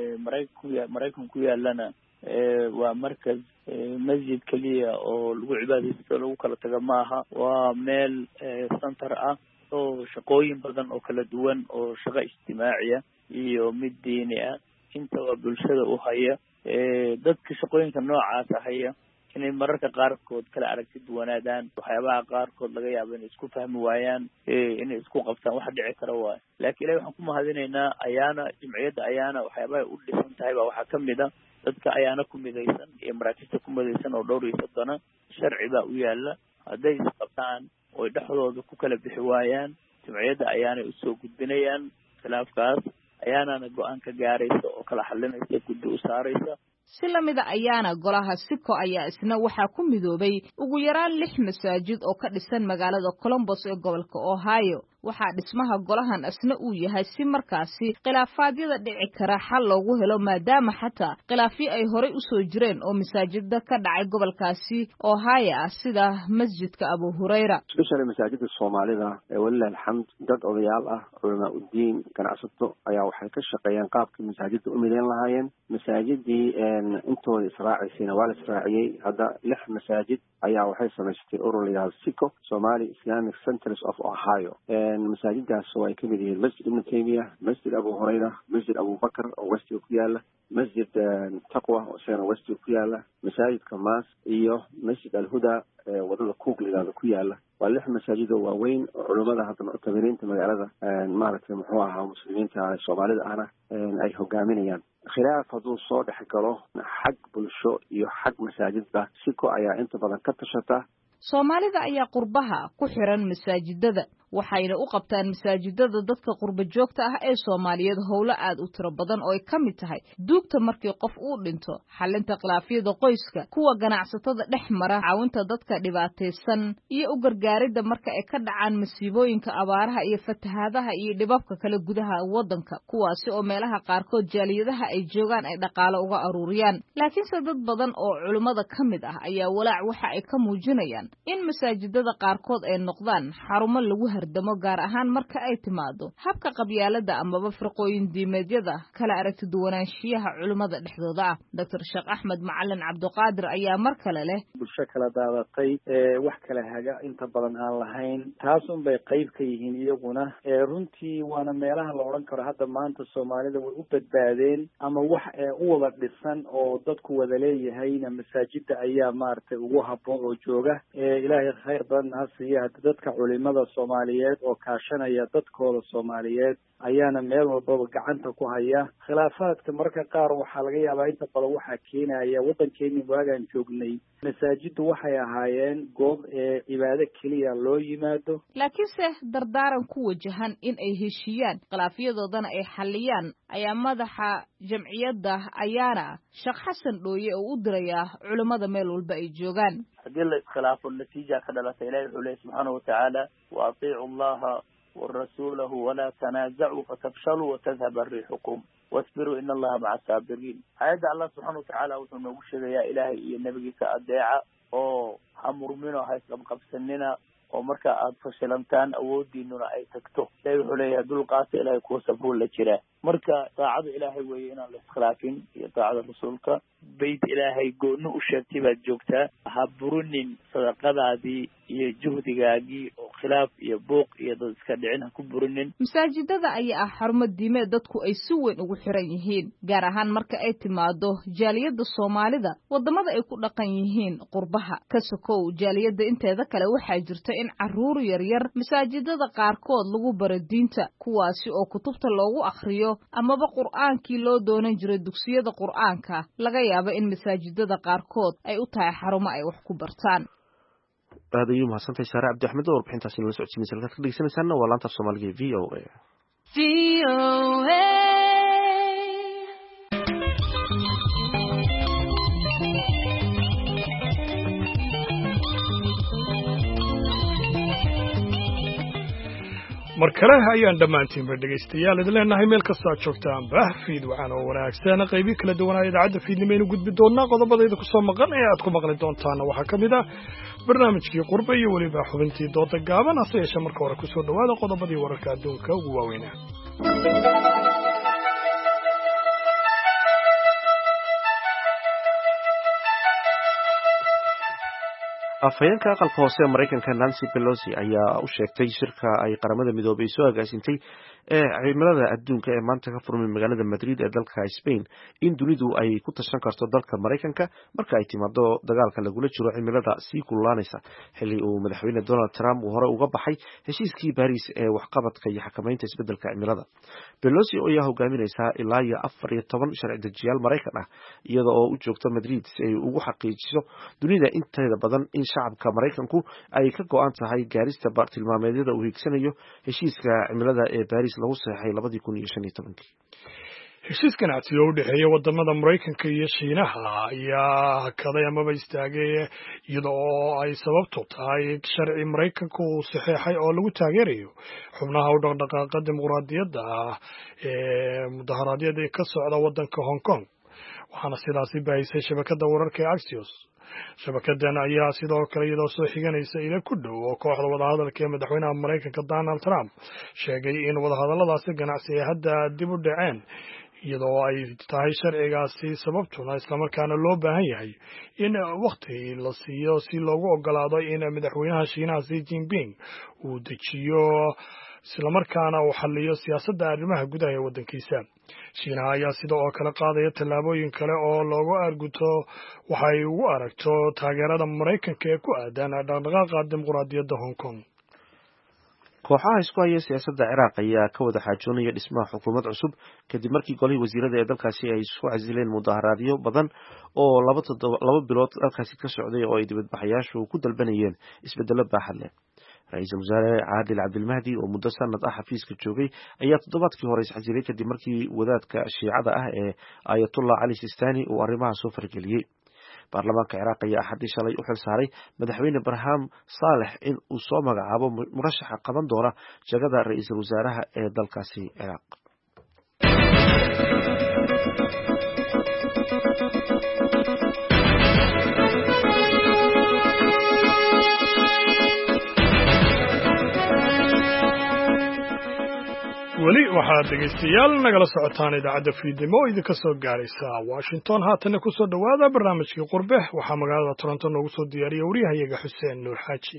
Mareykan ku yaalana waa markaz masjid kaliya oo lagu cibaadaysto lagu kala tago maaha waa meel center ah oo shaqooyin badan oo kala duwan oo shaqo ijtimaaciya iyo mid diini ah inta waa bulshada u haya dadka shaqooyinka noocaas haya inay mararka qaarkood kala aragti duwanaadaan waxyaabaha qaarkood laga yaabo inay isku fahmi waayaan inay isku qabtaan wax dhici kara waay laakiin ilaahay waxaan ku mahadinaynaa ayaana jimciyadda ayaana waxyaabaha u dhisan tahay baa waxaa kamid a dadka ayaana ku midaysan iyo maraakista ku midaysan oo dhowr iyo 30 sharci baa u yaala hadday isqabtaan oo dhexdooda ku kala bixi waayaan jimciyadda ayaanay usoo gudbinayaan khilaafkaas ayaanana go-aan ka gaaraysa oo kala xalinaysa guddi u saaraysa si lamida ayaana golaha siko ayaa isna waxaa ku midoobay ugu yaraan 6 masaajid oo ka dhisan magaalada Columbus ee gobolka Ohio waxaa dhismaha golahan asna uu yahay si markaasi khilaafaadiyada dhici kara xal loogu helo maadaama xataa khilaafyo ay horey u soo jireen oo masaajidda ka dhacay gobolkaasi Ohio ah sida masjidka Abu Hurayra especially masaajidda Soomaalida walillahi alxamd dad odayaal ah culamaa udiin ganacsato ayaa waxay ka shaqeeyaan qaabkii masaajidda u mideyn lahaayeen masaajidii intooda israaciisina waa la israaciyey hadda 6 masaajid ayaa waxay samaysatay urur la Siko Somali Islamic Centers of Ohio masaajidaas oo ay kamid yihiin masjid Ibn Taymiyyah masjid Abu Hurayra masjid Abu Bakr oo westiga ku yaala masjid Taqwa oo isagana westiga ku yaala masaajidka Maas iyo masjid Al-Huda wadada Kuugliga ku yaala waa 6 masaajid oo waaweyn oo culimada hadda mu'taminiinta magaalada maaragtay muxuu ahaa muslimiinta Soomaalida ahna ay hogaaminayaan khilaaf hadduu soo dhex galo xag bulsho iyo xag masaajidba siko ayaa inta badan ka tashata Soomaalida ayaa qurbaha ku xiran masaajidada waxayna u qabtaan masaajidada dadka qurba joogta ah ee Soomaaliyeed howlo aad u tiro badan oo ay ka mid tahay duugta markii qof uu dhinto, xalinta khilaafyada qoyska, kuwa ganacsatada dhex mara, caawinta dadka dhibaataysan iyo u gargaaridda marka ay ka dhacaan masiibooyinka abaaraha iyo fatahaadaha iyo dhibabka kale gudaha waddanka, kuwaasi oo meelaha qaarkood jaaliyadaha ay joogaan ay dhaqaale uga aruuriyaan. laakiinse dad badan oo culimada ka mid ah ayaa walaac waxa ay ka muujinayaan in masaajidada qaarkood ay noqdaan xarumo lagu hardamo, gaar ahaan marka ay timaado habka qabyaalada amaba firqooyin diimeedyada kala aragti duwanaanshiyaha culimada dhexdooda ah. Dr. Sheekh Axmed Macalin Cabdiqaadir ayaa mar kale leh bulsho kala daadatay wax kala haga inta badan aan lahayn, taas un bay qayb ka yihiin iyaguna. runtii waana meelaha la odhan karo hadda maanta Soomaalida way u badbaadeen ama wax u wada dhisan oo dadku wada leeyahayna masaajida ayaa maaragtay ugu habboon oo jooga. ilaahay khayr badan ha siiya dadka culimada Soomaaliyeed oo kaashanaya dadkooda Soomaaliyeed ayaana meel walbaba gacanta ku haya. khilaafaadka marka qaar waxaa laga yaabaa inta badan waxaa keenaya waddankeennii waagaan joognay masaajidu waxay ahaayeen goob cibaado keliya loo yimaado, laakiinse dardaaran ku wajahan in ay heshiiyaan khilaafyadoodana ay xalliyaan ayaa madaxa jamciyadda ayaana Sheekh Xasan Dhooye oo u diraya culimada meel walba ay joogaan. haddii la iskhilaafo natiija ka dhalata ilaahay wuxuu leeyahay subxaanahu watacaala wa atiicu allaha ورسوله ولا تنازعوا فتفشلوا وتذهب ريحكم واصبروا إن الله مع الصابرين. هذا الله سبحانه وتعالى وتنوشة يا إلهي النبي كأدعاء أو أمر منه هيسلم قبسننا ومركا فشلمتان أودي إنه رأي تكتو لا يحولي دول قاسي إلهي كوسفه لجراه مركا طاعد إلهي وينا الإسخلافين يطاعد رسولك بيت إلهي قونو أشتبه جوكتا هبرنين صدقاء دي يجهدي khilaaf iyo buuq iyo dad iska dhicin ku burinin. masaajidada ayaa ah xarumo diimeed dadku ay si weyn ugu xiran yihiin, gaar ahaan marka ay timaado jaaliyada Soomaalida wadamada ay ku dhaqan yihiin qurbaha. ka sokow jaaliyada inteeda kale waxaa jirta in caruur yaryar masaajidada qaarkood lagu baro diinta, kuwaasi oo kutubta loogu akhriyo amaba qur'aankii loo doonan jiray dugsiyada qur'aanka laga yaabo in masaajidada qaarkood ay u tahay xarumo ay wax ku bartaan. aad ayuu mahadsantahay Saare Cabdi Axmed oo warbixintaasi nala socodsiinaysa. halkaad ka dhegeysanaysaana waa laanta Soomaaliga ee VOA. mar kale ayaan dhammaantiinba dhegaystayaal idin leenahay meel kasta aad joogtaan fiid waxaan oo wanaagsan qaybii kala duwanaa idaacadda fiidnimaynu gudbi doonaa. qodobadayda ku soo maqan ee aad ku maqli doontaana waxaa ka mid ah barnaamijkii qurbe iyo weliba xubintii dooda gaaban. hase yeeshee marka hore ku soo dhowaada qodobadii wararka adduunka ugu waaweynaa. afhayeenka aqalka hoose ee Mareykanka Nancy Pelosi ayaa u sheegtay shirka ay qaramada midoobay soo agaasintay ee cimilada adduunka ee maanta ka furmay magaalada Madrid ee dalka Spain in dunidu ay ku tashan karto dalka Mareykanka marka ay timaado dagaalka lagula jiro cimilada sii kululaanaysa, xilli uu madaxweyne Donald Trump uu hore uga baxay heshiiskii Paris ee waxqabadka iyo xakamaynta isbeddelka cimilada. Pelosi oo ayaa hogaaminaysa ilaa 14 sharci dejiyaal Mareykan ah iyada oo u joogta Madrid si ay ugu xaqiijiso dunida inteeda badan in shacabka Mareykanku ay ka go'an tahay gaarista bartilmaameedyada uu hiigsanayo heshiiska cimilada ee Paris lagu saxay 2015. heshiis ganacsi oo u dhexeeya wadamada Mareykanka iyo Shiinaha ayaa hakaday amaba istaagay iyada oo ay sababto tahay sharci Mareykanku uu saxeexay oo lagu taageerayo xubnaha u dhaqdhaqaaqa dimuqraadiyadda ee mudaharaadyada ka socda wadanka Hong Kong, waxaana sidaasi baahisay shabakada wararka ee Axios. shabakadan ayaa sidoo kale iyadoo soo xiganaysa ila ku dhow oo kooxda wadahadalka ee madaxweynaha Mareykanka Donald Trump sheegay in wadahadalladaasi ganacsi ay hadda dib u dhaceen iyadoo ay tahay sharcigaasi sababtuna islamarkaana loo baahan yahay in waqti la siiyo si loogu ogolaado in madaxweynaha Shiinaha Xi Jinping uu dejiyo islamarkaana uu xalliyo siyaasadda arrimaha gudaha ee waddankiisa. Shiinaha ayaa sidoo oo kale qaadaya tallaabooyin kale oo loogu arguto waxa ay ugu aragto taageerada Mareykanka ee ku aadan dhaqdhaqaaqa dimuqraadiyadda Hong Kong. kooxaha isku haya siyaasadda Ciraaq ayaa ka wada xaajoonaya dhismaha xukuumad cusub kadib markii golihii wasiirada ee dalkaasi ay isku casileen mudaharaadyo badan oo laba bilood dalkaasi ka socday oo ay dibadbaxayaashu ku dalbanayeen isbedelo baaxad leh. ra-iisul wasaare caadil cabdilmahdi oo muddo sanad ah xafiiska joogay ayaa toddobaadkii hore iscasilay kadib markii wadaadka shiicada ah ee ayatullah cali sistani uu arrimaha soo fargeliyey. baarlamaanka ciraaq ayaa axadii shalay u xil saaray madaxweyne barham saalex in uu soo magacaabo murashaxa qaban doona jagada ra-iisul wasaaraha ee dalkaasi ciraaq. weli waxaad dhegaystayaal nagala socotaan idaacadda fiidnimo oo idinka soo gaaraysa washington. haatanna ku soo dhowaada barnaamijkii qurbe. waxaa magaalada toronto noogu soo diyaariya wariyahayaga xuseen nuur xaaji.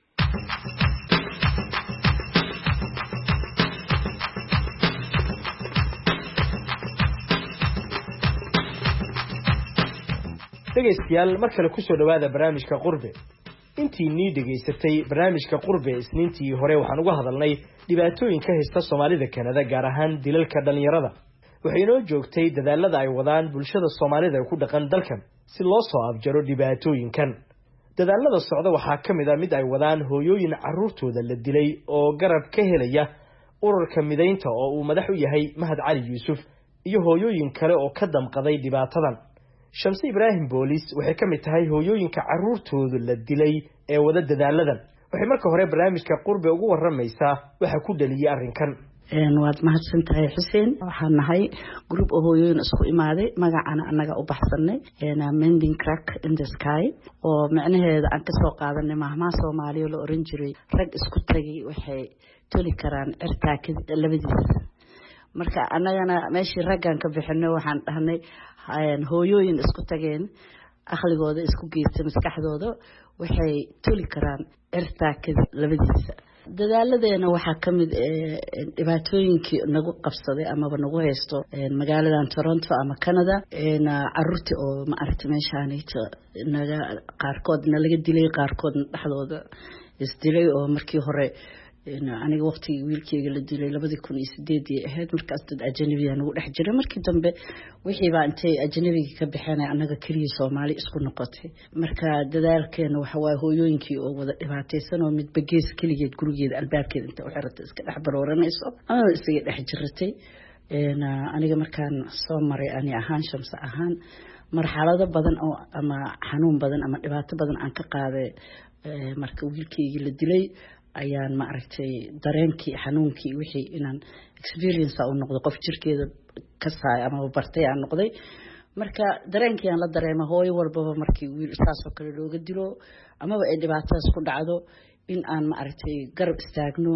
dhegaystayaal mar kale ku soo dhowaada barnaamijka qurbe. intii nii dhegaysatay barnaamijka qurbe isniintii hore waxaan uga hadalnay dhibaatooyin ka haysta Soomaalida Kanada gaar ahaan dilalka dhalinyarada. waxay inoo joogtay dadaalada ay wadaan bulshada Soomaalida ee ku dhaqan dalkan si loo soo afjaro dhibaatooyinkan. dadaalada socda waxaa ka mid ah mid ay wadaan hooyooyin carruurtooda la dilay oo garab ka helaya ururka mideynta oo uu madax u yahay Mahad Cali Yuusuf iyo hooyooyin kale oo ka damqaday dhibaatadan. Shamsi Ibrahim Boolis waxay ka mid tahay hooyooyinka carruurtooda la dilay ee wada dadaaladan. waxay marka hore barnaamijka qurbe ugu waramaysaa waxa ku dhaliyay arrinkan. waad mahadsantahay Xuseen. waxaan nahay group oo hooyooyin isku imaaday magacana anaga u baxsanay Mending Crack in the Sky oo macnaheedu aan ka soo qaadanay mahmaa Soomaaliya la oran jiray rag isku tagay waxay toli karaan cirtaakid labadiisa. marka anagana meeshii raggan ka bixinay waxaan dhahnay hooyooyin isku tageen aqligooda isku geystay maskaxdooda waxay toli karaan cirtaakid labadiisa. dadaaladeena waxaa ka mid dhibaatooyinkii nagu qabsaday amaba nagu haysto magaaladan Toronto ama Canada carruurtii oo ma aragtay meeshaanayto naga qaarkoodna laga dilay qaarkoodna dhaxdooda isdilay oo markii hore aniga waqtigii wiilkeyga la dilay 2008 ahayd markaas dad ajnabi ah nagu dhex jiray markii dambe wixii baa intay ajnabiga ka baxeen anaga kaliya Soomaali isku noqotay. marka dadaalkeena waxa waa hooyooyinkii oo wada dhibaataysan oo midba gees kaligeed gurigeeda albaabkeeda inta u xiratay iska dhex barooranayso ama isaga dhex jirtay. aniga markaan soo maray ani ahaan Shamsi ahaan marxalado badan oo ama xanuun badan ama dhibaato badan aan ka qaaday marka wiilkeyga la dilay ayaan ma aragtay dareenkii xanuunkii wixii inaan experience u noqdo qof jirkeeda ka saay ama bartay aan noqday. marka dareenkii aan la dareemo hooyo walbaba markii wiil saas oo kale looga dilo ama ay dhibaatadaas ku dhacdo in aan ma aragtay garab istaagno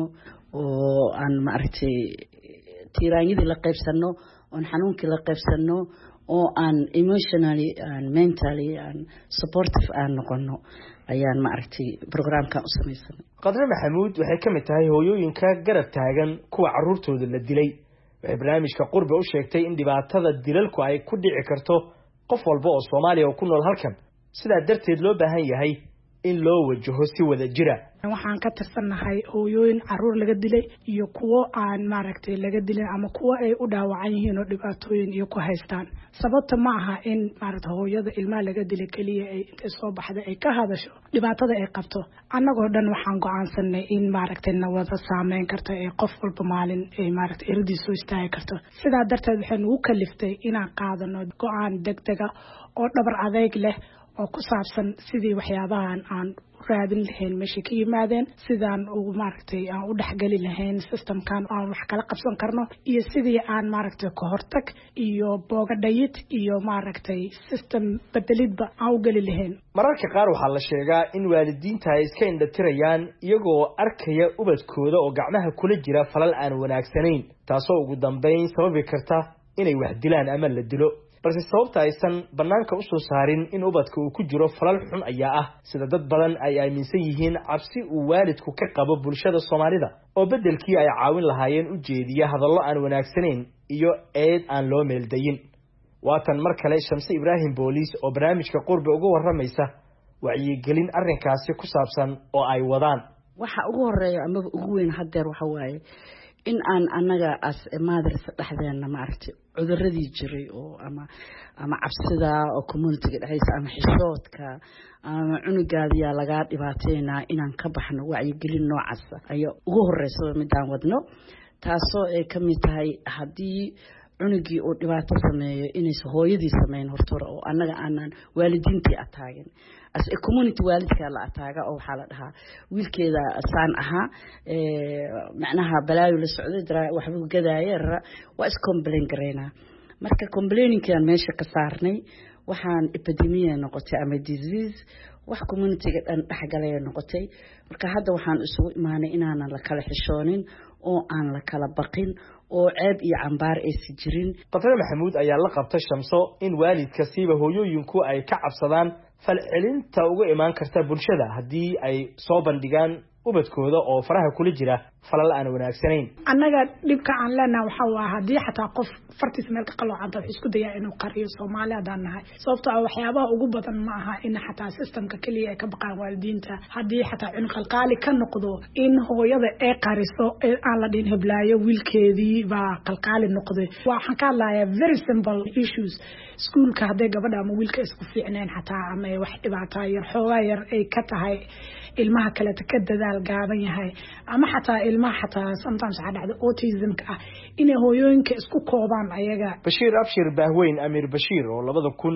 oo aan ma aragtay tiraanyadii la qaybsano oo xanuunkii la qaybsano oo aan emotionally and mentally and supportive aan noqono ayaan ma aragtay programka u sameeyay. Qadre Maxamuud waxay ka mid tahay hooyooyinka garab taagan kuwa carruurtooda la dilay. waxay barnaamijka qurbe u sheegtay in dhibaatada dilalku ay ku dhici karto qof walba oo Soomaaliya oo ku nool halkan sidaa darteed loo baahan yahay in loo wajaho si wada jira. waxaan ka tirsanahay hooyooyin carruur laga dilay iyo kuwo aan maaragtay laga dilin ama kuwo ay u dhaawacan yihiin oo dhibaatooyin iyo ku haystaan. sababta ma aha in maaragtay hooyada ilmaha laga dilay kaliya ay intay soo baxday ay ka hadasho dhibaatada ay qabto. annagoo dhan waxaan go'aansanay in maaragtay nawada saameyn karto ee qof walba maalin ay maaragtay iridii soo istaagi karto. sidaa darteed waxaan ugu kaliftay inaan qaadano go'aan degdega oo dhabar adeeg leh oo ku saabsan sidii waxyaabahan aan raadin lahayn meesha ka yimaadeen sidaan ugu maaragtay aan u dhaxgali lahayn systemkan aan wax kala qabsan karno iyo sidii aan maaragtay ka hortag iyo boogadhayid iyo maaragtay system bedelidba aan u gali lahayn. mararka qaar waxaa la sheegaa in waalidiinta ay iska indhatirayaan iyagoo arkaya ubadkooda oo gacmaha kula jira falal aan wanaagsanayn taasoo ugu dambeyn sababi karta inay wax dilaan ama la dilo. balse sababta aysan banaanka u soo saarin in ubadka uu ku jiro falal xun ayaa ah sida dad badan ay aaminsan yihiin cabsi uu waalidku ka qabo bulshada Soomaalida oo bedelkii ay caawin lahaayeen u jeediya hadallo aan wanaagsanayn iyo eed aan loo meeldayin. waatan mar kale Shamsi Ibrahim Boolis oo barnaamijka qurbe ugu waramaysa wacyigelin arrinkaasi ku saabsan oo ay wadaan. waxa ugu horeeya ama ugu weyn hadeer waxa waaye in aan anaga as madrasa dhaxdeena maartay cuduradii jiray oo ama cabsida oo community-ga dhexdiisa ama xishoodka ama cunugaadiya laga dhibaateynaa inaan ka baxno wacyigelin noocaas ayo ugu horeyso midaan wadno taasoo ay ka mid tahay hadii cunugii oo dhibaato sameeyo inay hooyadii sameeyeen hortore oo anaga aanan waalidiintii ataagin as a community waalidka la ataaga oo waxa la dhahaa wiilkeeda saan ahaa macnaha balaayo la socday waxba gadaayay waa is complain gareena marka complaining-kan meesha ka saarnay waxaan epidemic noqotay ama disease wax community-ga dhan dhaxgalay noqotay marka hadda waxaan isugu imaanay inaanan la kala xishoonin oo aan la kala baqin oo ceeb iyo cambaar ay si jirin Qatare Maxamuud ayaa la qabtay Shamso in waalidka siiba hooyooyinku ay ka cabsadaan falcelinta uga imaan karta bulshada hadii ay soo bandhigaan ubadkooda oo faraha kula jira falal aan wanaagsanayn annaga dhibka aan leenahay waxa waa hadii xataa qof fartiis meel ka qaloocan isku daya inuu qariyo Soomaaliya nahay sababtoo ah waxyaabaha ugu badan ma aha in xataa systemka kaliya ay ka baqaan waalidiinta hadii xataa in qalqaali ka noqdo in hooyada ay qariso aan la dhin heblaayo wiilkeedii baa qalqaali noqday waxaan ka hadlayaa very simple issues schoolka haday gabadha ama wiilka isku fiicneen xataa ama wax dhibaato yar xoogaa yar ay ka tahay ilmaha kale ka dadaal gaaban yahay ama xataa ilmaha xataa sometimes waxa dhacda autism-ka in hooyooyinka isku koobaan ayaga Bashiir Abshir Bahweyn Amir Bashiir oo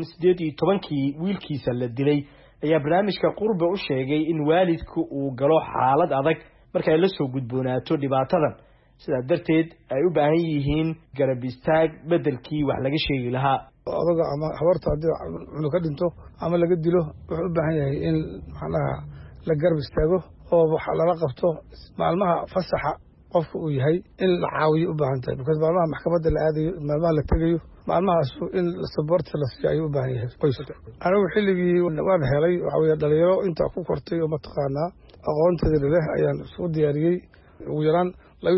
2018kii wiilkiisa la dilay ayaa barnaamijka Qurbe u sheegay in waalidku uu galo xaalad adag marka ay la soo gudboonaato dhibaatadan sida darteed ay u baahan yihiin garab istaag bedelkii wax laga sheegi lahaa odaga ama habarta hadii uu ka dhinto ama laga dilo wuxuu u baahan yahay in macnaha la garab istaago oo waxa la qabto maalmaha fasaxa qofku uu yahay in la caawiyo u baahan tahay because maalmaha maxkamadda la aadayo maalmaha la tagayo maalmahaas in support la siiyo u baahan yahay qoyska anigu xilligii waan helay waxa weeye dhalinyaro inta ku kortay oo mataqaana aqoonteeda leh ayaan soo diyaariyay ugu yaraan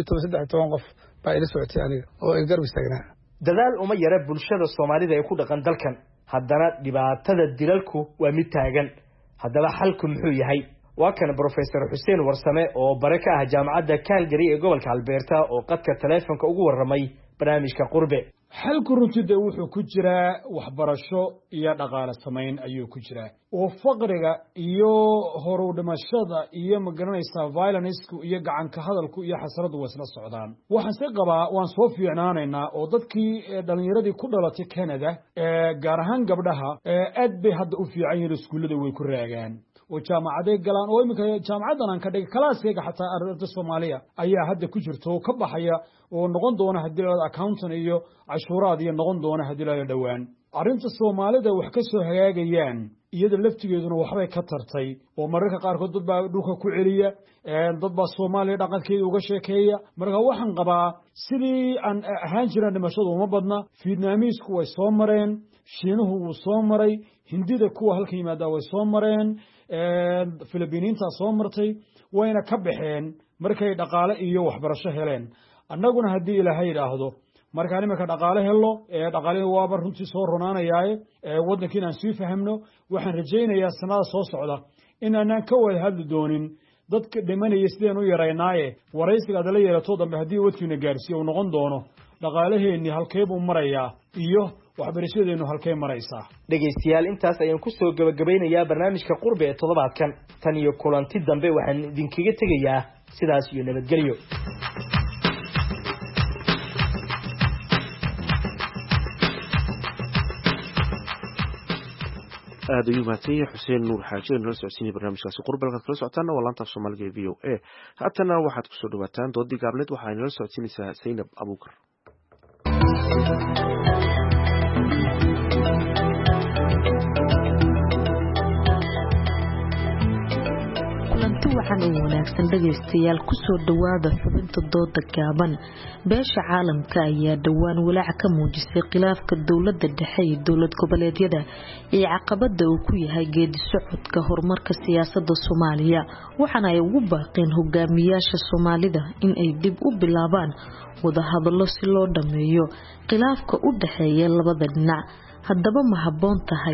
12-13 qof baa ila socotay aniga oo ay garab istaagnaa dadaal uma yara bulshada Soomaalida ay ku dhaqan dalkan haddana dhibaatada dilalku waa mid taagan haddaba xalku muxuu yahay waa kan Professor Hussein Warsame oo baraka ah jaamacadda Calgary ee gobolka Alberta oo qadka telefoonka ugu waramay barnaamijka Qurbe xalku runtii wuxuu ku jiraa waxbarasho iyo dhaqaale sameyn ayuu ku jiraa oo faqriga iyo horu dhimashada iyo magaranaysa violence-ku iyo gacan ka hadalku iyo xasaradu wasla socdaan waxaan si qabaa waan soo fiicnaanaynaa oo dadkii dhalinyaradii ku dhalatay Canada gaar ahaan gabdhaha aad bay hadda u fiican yihiin iskuulada way ku raagaan oo jaamacaday galaan oo imika jaamacadan aan ka dhigay kalaaskayga xataa ardayda Soomaaliya ayaa hadda ku jirto oo ka baxaya oo noqon doona hadii la accountant iyo cashuuraad iyo noqon doona hadii la dhawaan arinta Soomaalida wax ka soo hagaagayaan iyada laftigeeduna waxbay ka tartay oo mararka qaar kood dad baa dhulka ku celiya dad baa Soomaaliya dhaqankeeda uga sheekeeya marka waxaan qabaa sidii aan ahaan jireen dhimashadu uma badna Vietnamese-ku way soo mareen Shiinuhu wuu soo maray Hindida kuwa halka yimaada way soo mareen Filibiiniinta soo martay wayna ka baxeen markay dhaqaale iyo waxbarasho heleen annaguna hadii Ilaahay yiraahdo markaan imika dhaqaale helo dhaqaale waaba runtii soo ronaanayaa wadankiina aan sii fahamno waxaan rajaynayaa sanada soo socda in aanan ka wada hadli doonin dadka dhimanaya sideen u yareynaaye waraysiga la yeelato dambe hadii wadkiina gaarsiyo uu noqon doono dhaqaalaheeni halkee buu marayaa iyo waxbarashadeenu halkee maraysaa dhageystayaal intaas ayaan ku soo gabagabeynayaa barnaamijka Qurbe ee toddobaadkan tan iyo kulanti dambe waxaan idinkaga tegayaa sidaas iyo nabadgelyo aad ayuu mahadsan Xuseen Nuur Xaaji oo socodsiinaya barnaamijkaasi Qurbe halkaad kala socotaana waa laanta Soomaaliga ee VOA haddana waxaad ku soo dhawaataan doodii gaabneed waxaa inala socodsiinaysaa Zainab Abuukar waxaan u wanaagsan dhageystayaal ku soo dhawaada xubinta dooda gaaban beesha caalamka ayaa dhawaan walaac ka muujisay khilaafka dowladda dhexe iyo dowlad goboleedyada ee caqabada uu ku yahay geedi socodka horumarka siyaasadda Soomaaliya waxaana ay ugu baaqeen hogaamiyaasha Soomaalida in ay dib u bilaabaan wada hadallo si loo dhameeyo khilaafka u dhaxeeya labada dhinac haddaba ma habboon tahay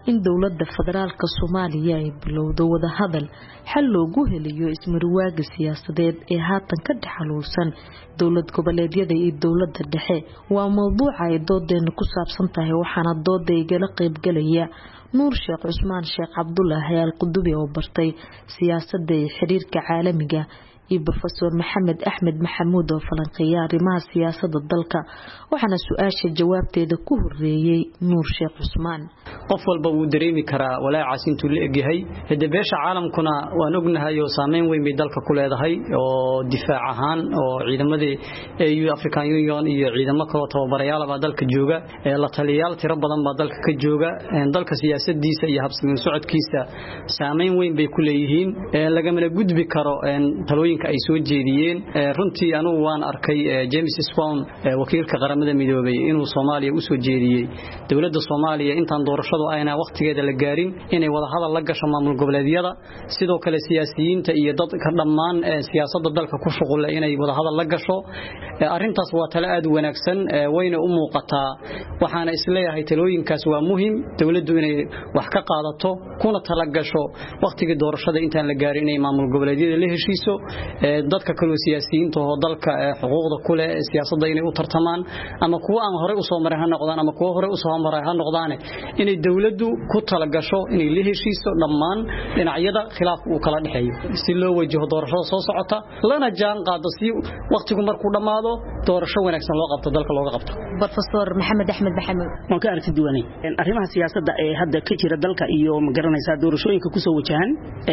in dowladda federaalka Soomaaliya ay bilowdo wada hadal xal loogu helayo ismarwaaga siyaasadeed ee haatan ka dhaxaluusan dowlad goboleedyada iyo dowladda dhexe waa mowduuca ay doodeena ku saabsan tahay waxaana dooda igala qayb galaya Nuur Sheekh Cusmaan Sheekh Cabdullaahi Al-Qudubi oo bartay siyaasadda iyo xiriirka caalamiga iyo Professor Maxamed Axmed Maxamuud oo falanqeeya arrimaha siyaasadda dalka waxaana su'aasha jawaabteeda ku horeeyay Nuur Sheekh Cusmaan qof walba uu dareemi karaa walaacaas intuu la egyahay hada beesha caalamkuna waan ognahay oo saameyn weyn bay dalka ku leedahay oo difaac ahaan oo ciidamadii EU African Union iyo ciidamo kale oo tababarayaal ah dalka jooga la taliyayaal tiro badan baa dalka ka jooga dalka siyaasadiisa iyo habsami socodkiisa saameyn weyn bay ku leeyihiin laga gudbi karo talooyinka ay soo jeediyeen runtii anu waan arkay James Swan wakiilka qaramada midoobay inuu Soomaaliya u soo jeediyay dawladda Soomaaliya intaan doorashadu ayna waqtigeeda la gaarin inay wada hadal la gasho maamul goboleedyada sidoo kale siyaasiyiinta iyo dadka dhammaan siyaasadda dalka ku shuqul leh inay wada hadal la gasho arintaas waa talo aad u wanaagsan wayna u muuqataa waxaana isleeyahay talooyinkaas waa muhiim dawladdu inay wax ka qaadato kuna tala gasho waqtiga doorashada intaan la gaarin inay maamul goboleedyada la heshiiso dadka kale siyaasiyiinta oo dalka xuquuqda ku leh siyaasadda inay u tartamaan ama kuwa aan hore u soo maray ha noqdaan ama kuwa hore u soo maray ha noqdaan inay dawladdu ku tala gasho inay la heshiiso dhammaan dhinacyada khilaaf uu kala dhaxeeyo si loo wajaho doorashada soo socota lana jaan qaado si waqtigu markuu dhamaado doorasho wanaagsan loo qabto dalka looga qabto Professor Maxamed Axmed Maxamuud waan ka aragti duwanay arrimaha siyaasadda ee hadda ka jira dalka iyo ma garanaysaa doorashooyinka ku soo wajahan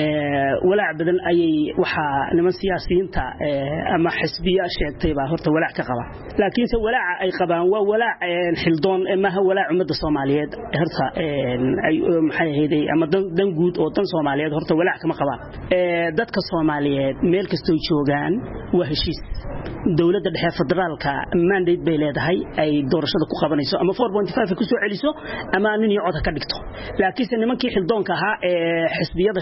walaac badan ayay waxa niman siyaasiyiinta ama xisbiya sheegtay baa horta walaac ka qaba laakiin se walaaca ay qabaan waa walaac xildoon ma ha walaac ummadda Soomaaliyeed horta ay maxay ahayd ama dan guud oo dan Soomaaliyeed horta walaac kama qabaan dadka Soomaaliyeed meel kasto joogaan waa heshiis dawladda dhexe federaalka mandate bay leedahay ay doorashada ku qabanayso ama 4.5 ku soo celiso ama nin iyo cod ka dhigto laakiin nimankii xildoonka ahaa ee xisbiyada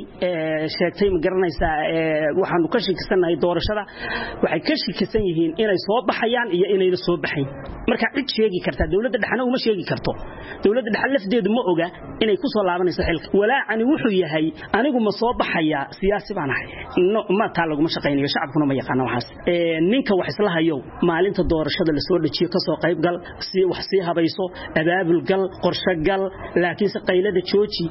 sheegtay ma garanaysaa waxaanu ka shakisanahay doorashada waxay ka shakisan yihiin inay soo baxayaan iyo inay soo baxayn marka cid sheegi karta dawladda dhaxana uma sheegi karto dawladda dhaxal lafdeedu ma oga inay ku soo laabanayso xilka walaacani wuxuu yahay anigu ma soo baxaya siyaasi baan ahay ma taa lagu ma shaqeynayo shacabkuna ma yaqaan waxaas ninka wax isla hayo maalinta doorashada la soo dhajiyo ka soo qayb gal si wax si habayso abaabul gal qorshe gal laakiin si qaylada jooji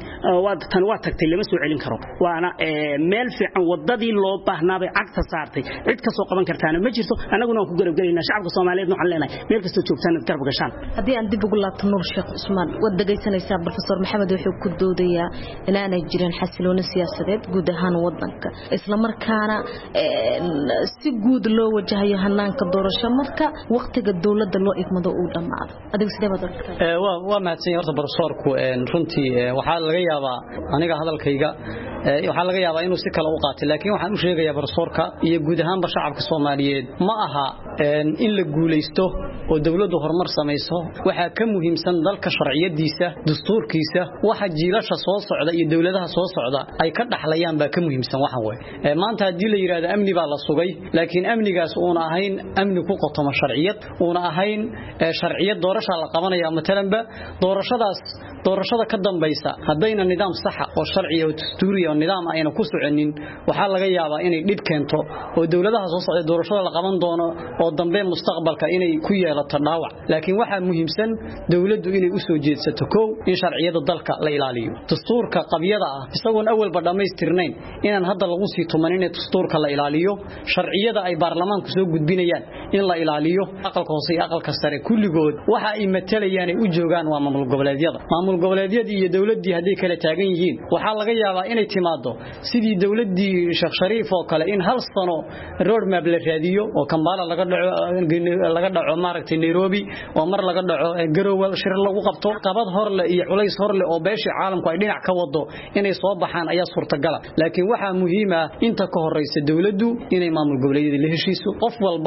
waa tagtay lama soo celin karo waana meel fiican wadadii loo baahnaa bay cagta saartay cid ka soo qaban kartaana ma jirto anaguna waan ku garab galeynaa shacabka Soomaaliyeed waxaan leenahay meel kasta joogtaan garab gashaan hadii aan dib ugu laabto Nuur Sheekh Cusmaan wad dhageysanaysaa Professor Maxamed wuxuu ku doodayaa inaanay jirin xasilooni siyaasadeed guud ahaan wadanka isla markaana si guud loo wajahayo hanaanka doorasho marka waqtiga dawladda loo igmado uu dhamaado adiga sidee baad aragtaa waa mahadsan horta professorku runtii waxa laga yaabaa aniga hadalkayga waxa laga yaabaa inuu si kale u qaato laakiin waxaan u sheegayaa professorka iyo guud ahaan shacabka Soomaaliyeed ma aha in la guuleysto oo dawladdu horumar samayso waxa ka muhiimsan dalka sharciyadiisa dastuurkiisa waxa jiilasha soo socda iyo dawladaha soo socda ay ka dhaxlayaan baa ka muhiimsan waxa way maanta hadii la yiraahdo amni baa la sugay laakiin amnigaas uu ahayn amni ku qotoma sharciyad uu ahayn sharciyad doorasho la qabanayo matalanba doorashada ka dambaysa hadayna nidaam sax ah oo sharci iyo dastuuri iyo nidaam ayna ku soconin waxa laga yaabaa inay dhib keento oo dawladaha soo socda doorashada la qaban doono oo dambe mustaqbalka inay ku yeelato dhaawac laakiin waxa muhiimsan dawladdu inay u soo jeedsato in sharciyada dalka la ilaaliyo dastuurka qabyada ah isagoon awalba dhameystirnayn inaan hadda lagu sii tumanin dastuurka la ilaaliyo sharciyada ay baarlamaanku soo gudbinayaan in la ilaaliyo aqalka hoose iyo aqalka sare kulligood waxa ay matalayaan ay u joogaan waa maamul goboleedyada iyo dawladii hadii kala taagan yihiin waxa laga yaabaa inay timaado sidii dawladii Sheekh Shariif oo kale in hal sano road map la raadiyo oo Kampala laga dhaco maaragtay Nairobi oo mar laga dhaco Garowe shir lagu qabto qabad horle iyo culays horle oo beesha caalamku ay dhinac ka wado inay soo baxaan ayaa suurtagal laakiin waxa muhiim ah inta ka horeysa dawladdu inay maamul goboleedyada la heshiiso qof walba oo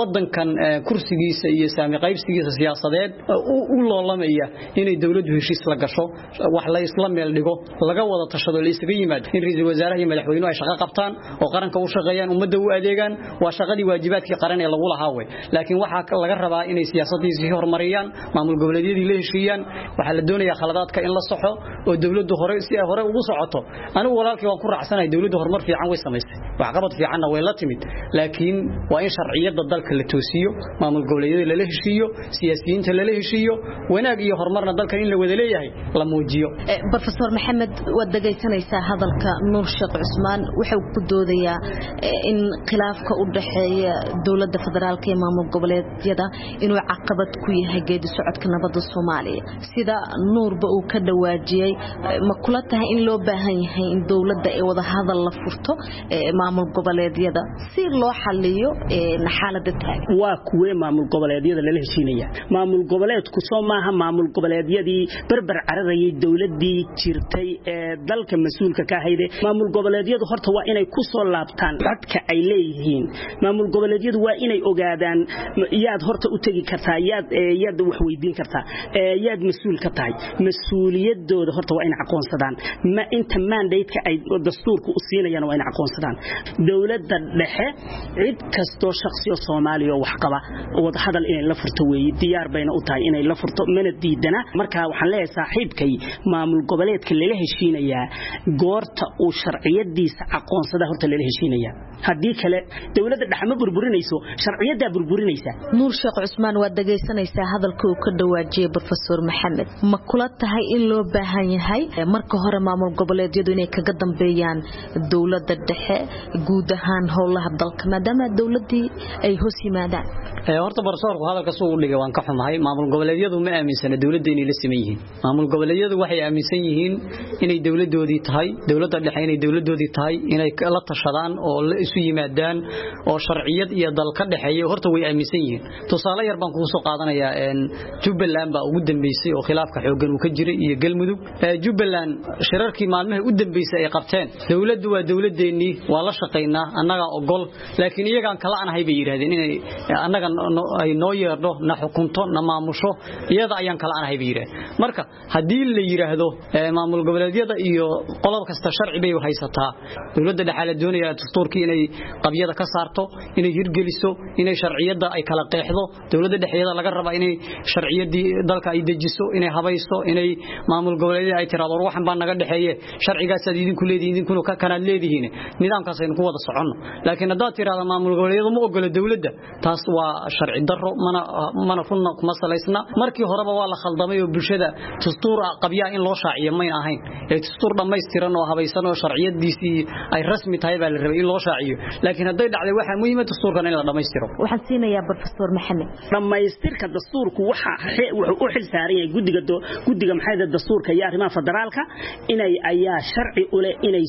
wadankan kursigiisa iyo saami qaybsigiisa siyaasadeed u loolamaya inay dawladdu heshiis la gasho wax la isla meel dhigo laga wada tashado la isaga yimaado in ra'iisul wasaaraha iyo madaxweynuhu ay shaqo qabtaan oo qaranka u shaqeeyaan ummadda u adeegaan waa shaqadii waajibaadkii qaran ee lagu lahaa way laakiin waxa laga rabaa inay siyaasadiisa horumariyaan maamul goboleedyadii la heshiiyaan waxa la doonayaa khaladaadka in la saxo oo dawladdu hore ugu socoto anigu walaalkii waan ku raacsanahay dawladdu horumar fiican way samaysay wax qabad fiicanna way la timid laakiin waa in sharciyada dalka la toosiyo maamul goboleedyada la heshiiyo siyaasiyiinta la heshiiyo wanaag iyo horumarna dalka in la wada leeyahay la muujiyo Professor Maxamed wad dhageysanaysaa hadalka Nuur Sheekh Cusmaan wuxuu ku doodayaa in khilaafka u dhaxeeya dawladda federaalka iyo maamul goboleedyada inuu caqabad ku yahay geedi socodka nabadda Soomaaliya sida Nuurba uu ka dhawaajiyay ma kula tahay in loo baahan yahay in dawladda ay wada hadal la furto maamul goboleedyada si loo xalliyo xaaladda taagan waa kuwee maamul goboleedyada la heshiinaya maamul goboleedku soo maaha maamul goboleedyadii barbar cararayay dawladii jirtay ee dalka mas'uulka ka ahayd maamul goboleedyadu horta waa inay ku soo laabtaan dadka ay leeyihiin maamul goboleedyadu waa inay ogaadaan yaad horta u tagi kartaa yaad wax weydiin kartaa yaad mas'uul ka tahay mas'uuliyadooda horta waa in aqoonsadaan ma inta mandate-ka ay dastuurku u siinayaan waa in aqoonsadaan dawladda dhexe cid kasto shakhsiyo Soomaaliya wax qaba wada hadal inay la furto weeyii diyaar bayna u tahay inay la furto mana diidana marka waxaan leeyahay saaxiibkay maamul goboleedka la heshiinaya goorta uu sharciyadiisa aqoonsada horta la heshiinaya hadii kale dawladda dhaxma burburinayso sharciyada burburinaysa Nuur Sheekh Cusmaan waa dhageysanaysaa hadalka uu ka dhawaajiyay Professor Maxamed ma kula tahay in loo baahan yahay marka hore maamul goboleedyadu inay kaga dambeeyaan dawladda dhexe guud ahaan howlaha dalka maadaama dawladii ay hoos yimaadaan horta barsoorku hadalka soo u dhigay waan ka xumahay maamul goboleedyadu ma aaminsana dawladda inay la siman yihiin maamul goboleedyadu waxay aaminsan yihiin inay dawladoodii tahay dawladda dhexe inay dawladoodii tahay inay la tashadaan oo la isu yimaadaan oo sharciyad iyo dal ka dhaxeeyo horta way aaminsan yihiin tusaale yar baan kugu soo qaadanayaa Jubbaland baa ugu dambeysay oo khilaafka xoogan uu ka jiray iyo Galmudug Jubbaland shirarkii maalmaha u dambeysay ay qabteen dawladdu waa dawladeennii waa la shaqeynaa annaga ogol laakiin iyagaan kala anahay bay yiraahdeen inay annaga ay noo yeerdo na xukunto na maamusho iyada ayaan kala anahay bay yiraahdeen marka hadii la yiraahdo maamul goboleedyada iyo qodob kasta sharci bay haysataa dawladda dhexe la doonaya dastuurkii inay qabyada ka saarto inay hirgeliso inay sharciyada ay kala qeexdo dawladda dhexdeeda laga raba inay sharciyadii dalka ay dejiso inay habayso inay maamul goboleedyada ay tiraado waxan baa naga dhaxeeyay sharcigaas aad idinku leedihiin idinkuna ka kanaad leedihiin nidaamkaas aynu ku wada socono laakiin haddii tiraado maamul goboleedyadu ma ogola dawladda taas waa sharci darro mana runna kuma salaysna markii horeba waa la khaldamay oo bulshada dastuur qabya in loo shaaciyo ma ahayn dastuur dhameystiran oo habaysan oo sharciyadiisii ay rasmi tahay baa la rabay in loo shaaciyo laakiin haday dhacday waxa muhiim ah dastuurkan in la dhameystiro waxaan siinayaa Professor Maxamed dhamaystirka dastuurku wuxuu u xil saaran yahay gudiga maxayda dastuurka iyo arrimaha federaalka inay ayaa sharci u leh inay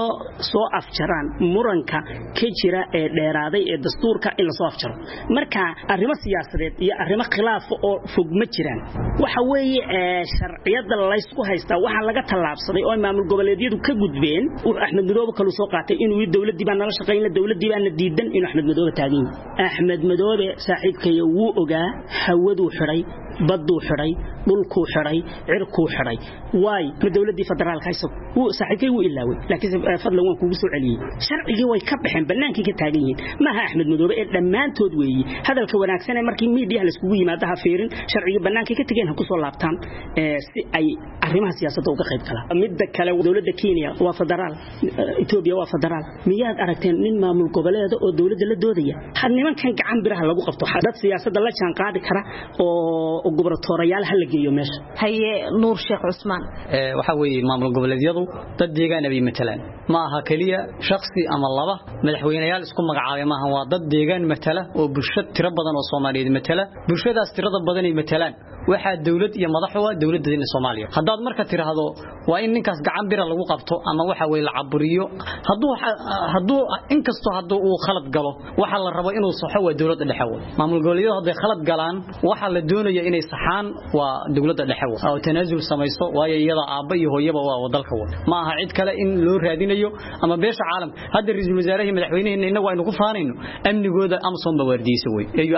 soo afjaraan muranka ka jira ee dheeraaday ee dastuurka in la soo afjaro marka arrimo siyaasadeed iyo arrimo khilaaf oo fog ma jiraan waxa weeye sharciyada la isku haystaa waxa laga talaabsaday oo maamul goboleedyadu ka gudbeen Axmed Madoobe kala soo qaatay inuu dawladii baa nala shaqeynaa dawladii baa diidan in Axmed Madoobe taagan Axmed Madoobe saaxiibkay wuu ogaa hawadu xiray baddu xiray dhulku xiray cirku xiray way dawladii federaalka isoo wuu saaxiibkay wuu ilaaway laakiin fadlan waan kugu soo celiyay sharcigii way ka baxeen banaankii ka taagan yihiin maaha Axmed Madoobe ee dhamaantood weeyii hadalka wanaagsan ee markii media la iskugu yimaado ha fiirin sharcigii banaankii ka tageen ha ku soo laabtaan si ay arrimaha siyaasadda uga qayb galaan midda kale dawladda Kenya waa federaal Ethiopia waa federaal miyaad aragteen nin maamul goboleed oo dawladda la doodaya had nimankan gacan biraha lagu qabto dad siyaasadda la jaan qaadi kara oo gobernatorayaal hal geeyo meesha haye Nuur Sheekh Cusmaan waxa weeye maamul goboleedyadu dad deegaan ay matalaan ma aha kaliya shakhsi ama laba madaxweynayaal isku magacaabay ma aha waa dad deegaan matala oo bulshada tiro badan oo Soomaaliyeed matala bulshadaas tirada badan ay matalaan waxa dawlad iyo madaxwa dawladda Soomaaliya hadaad marka tiraahdo waa in ninkaas gacan bira lagu qabto ama waxa way la caburiyo haduu inkasto haduu uu khalad galo waxa la rabo inuu saxo waa dawladda dhexe maamul goboleedyadu haday khalad galaan waxa la doonayaa in inay saxaan waa dawladda dhexe oo tanaasul samaysto waayo iyada aabba iyo hooyaba waa dalka ma aha cid kale in loo raadinayo ama beesha caalam hadda ra'iisul wasaaraha madaxweynaha inagu aynu ku faanayno amnigooda Amazon ba wardiisay way ee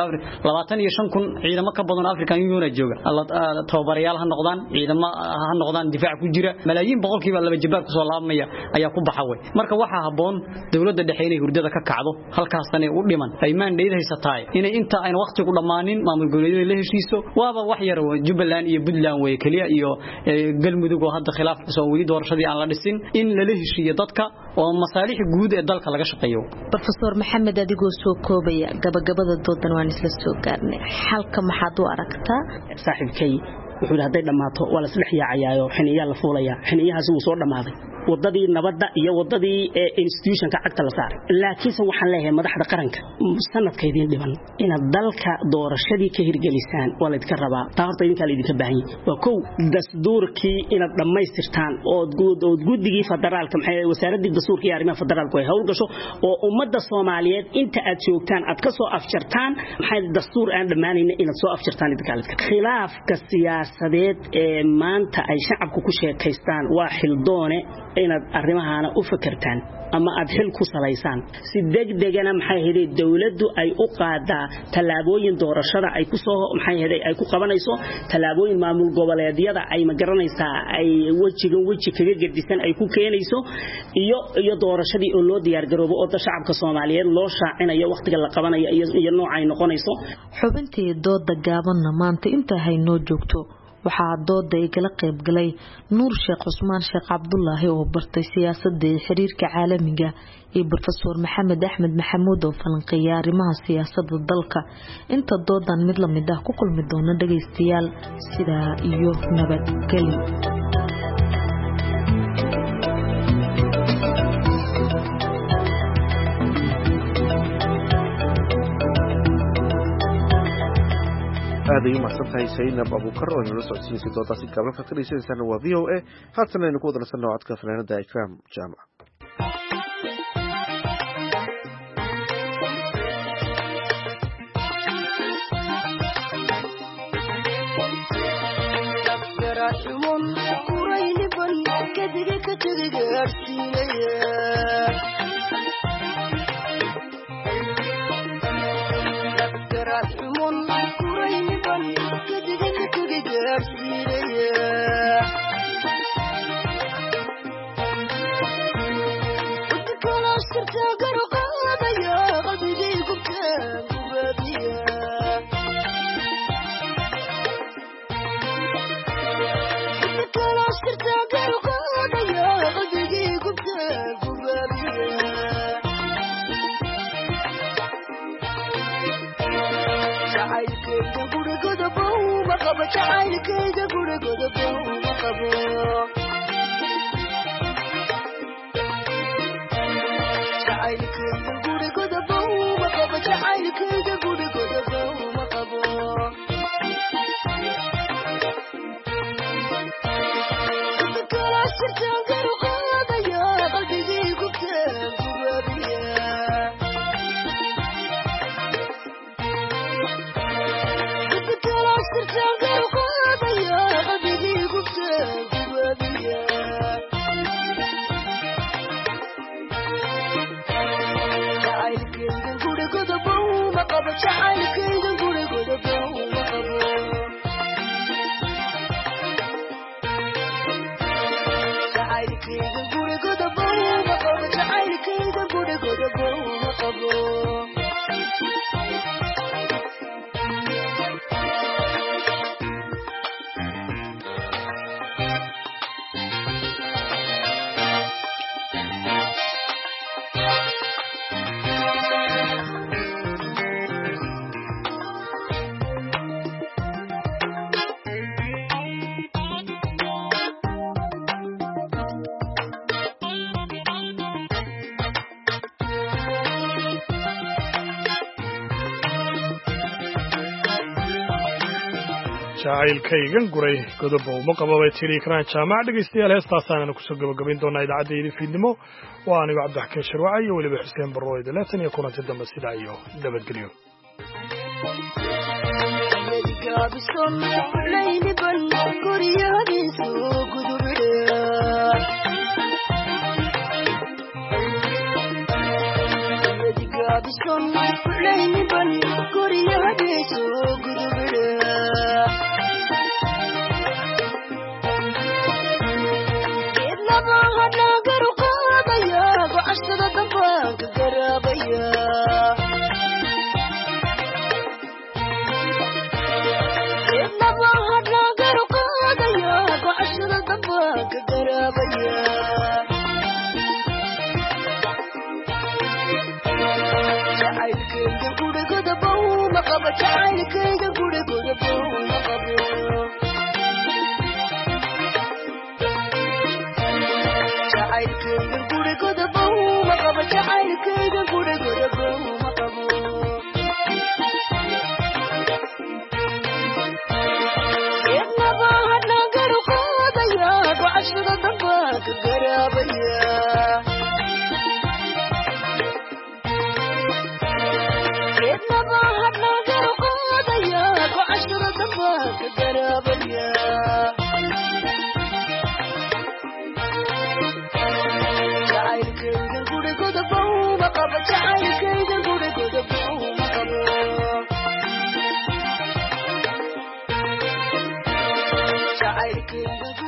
25,000 ciidamo ka badan African Union jooga tababarayaal ha noqdaan ciidamo ha noqdaan difaac ku jira malaayiin boqolkiiba laba jibaar ku soo laabmaya ayaa ku baxay marka waxa haboon dawladda dhexe inay hurdada ka kacdo halkaasna u dhiman ay maandheed haysataay inay inta ay waqti ku dhamaanin maamul goboleedyada la heshiiso waaba wax yar oo Jubbaland iyo Puntland way kaliya iyo galmudug oo hadda khilaaf soo wadi doorashadii aan la dhisin in la heshiiyo dadka oo masaalix guud ee dalka laga shaqeeyo Professor Maxamed adigoo soo koobaya gabagabada doodan waan isla soo gaarnay halka maxaad u aragtaa saaxiibkay wuxuu haday dhamaato wala isdhex yaacayaayo xiniya la fuulaya xiniyahaas uu soo dhamaaday wadadii nabadda iyo wadadii institutionka cagta la saaray laakiin waxaan leeyahay madaxda qaranka sanadkeedii dhiban in dalka doorashadii ka hirgelisaan wala idinka rabaa taarta idinka la idinka baahan yahay waa kow dastuurkii in dhammaystirtaan oo guddigii federaalka maxay wasaaradda dastuurka iyo arrimaha federaalka ay hawl gasho oo ummadda Soomaaliyeed inta aad joogtaan aad ka soo afjartaan maxay dastuur aan dhamaanayna in soo afjartaan idinka khilaafka siyaasadeed ee maanta ay shacabku ku sheekaystaan waa xildoone inaad arrimahaana u fakartaan ama aad xil ku salaysaan si degdegana maxay heday dawladdu ay u qaadaa talaabooyin doorashada ay ku soo maxay heday ay ku qabanayso talaabooyin maamul goboleedyada ay ma garanaysaa ay waji kaga gedisan ay ku keenayso iyo doorashadii oo loo diyaar garoobo oo shacabka Soomaaliyeed loo shaacinayo waqtiga la qabanayo iyo nooc ay noqonayso xubintii dooda gaabanna maanta inta hayno joogto waxaa dooda ay kala qayb galay Nuur Sheekh Cusmaan Sheekh Cabdullaahi oo bartay siyaasadda iyo xiriirka caalamiga iyo Professor Maxamed Axmed Maxamuud oo falanqeeya arrimaha siyaasadda dalka inta doodan mid la mid ah ku kulmi doona dhageystayaal sida iyo nabadgelyo هذا يوم حسنتها سيدنا أبو بكر ونحن سعودين في دوتاسي قبل فترة سنة VOA حتى نكون درسنا وعدك فلان دا إكرام جامعة jacaylkaygan guray godobo uma qababay tiri karaan jaamac dhageystayaal heestaasaanana kusoo gabagabayn doonaa idaacadda fiidnimo waa anigo cabdixakiin sharwaca iyo weliba xuseen barro idin leetan iyo kulanti dambe sidaa iyo nabadgelyo gaabison layni ban guriyadiisu gudubidhe gaabison layni ban guriyadiisu gudubidhe عشرة دباك قرابيا إلا ما هدنا قرقاديا عشرة دباك قرابيا جعلك يقول قدبو مقبا جعلك يقول قدبو مقبا جعلك يقول قدبو مقبا جعلك يقول قدبو مقبا إلا ما هدنا قرقاديا عشرة دباك قرابيا إلا ما هدنا قرقاديا عشرة دباك قرابيا جعلك يقول قدبو مقبا جعلك يقول قدبو مقبا جعلك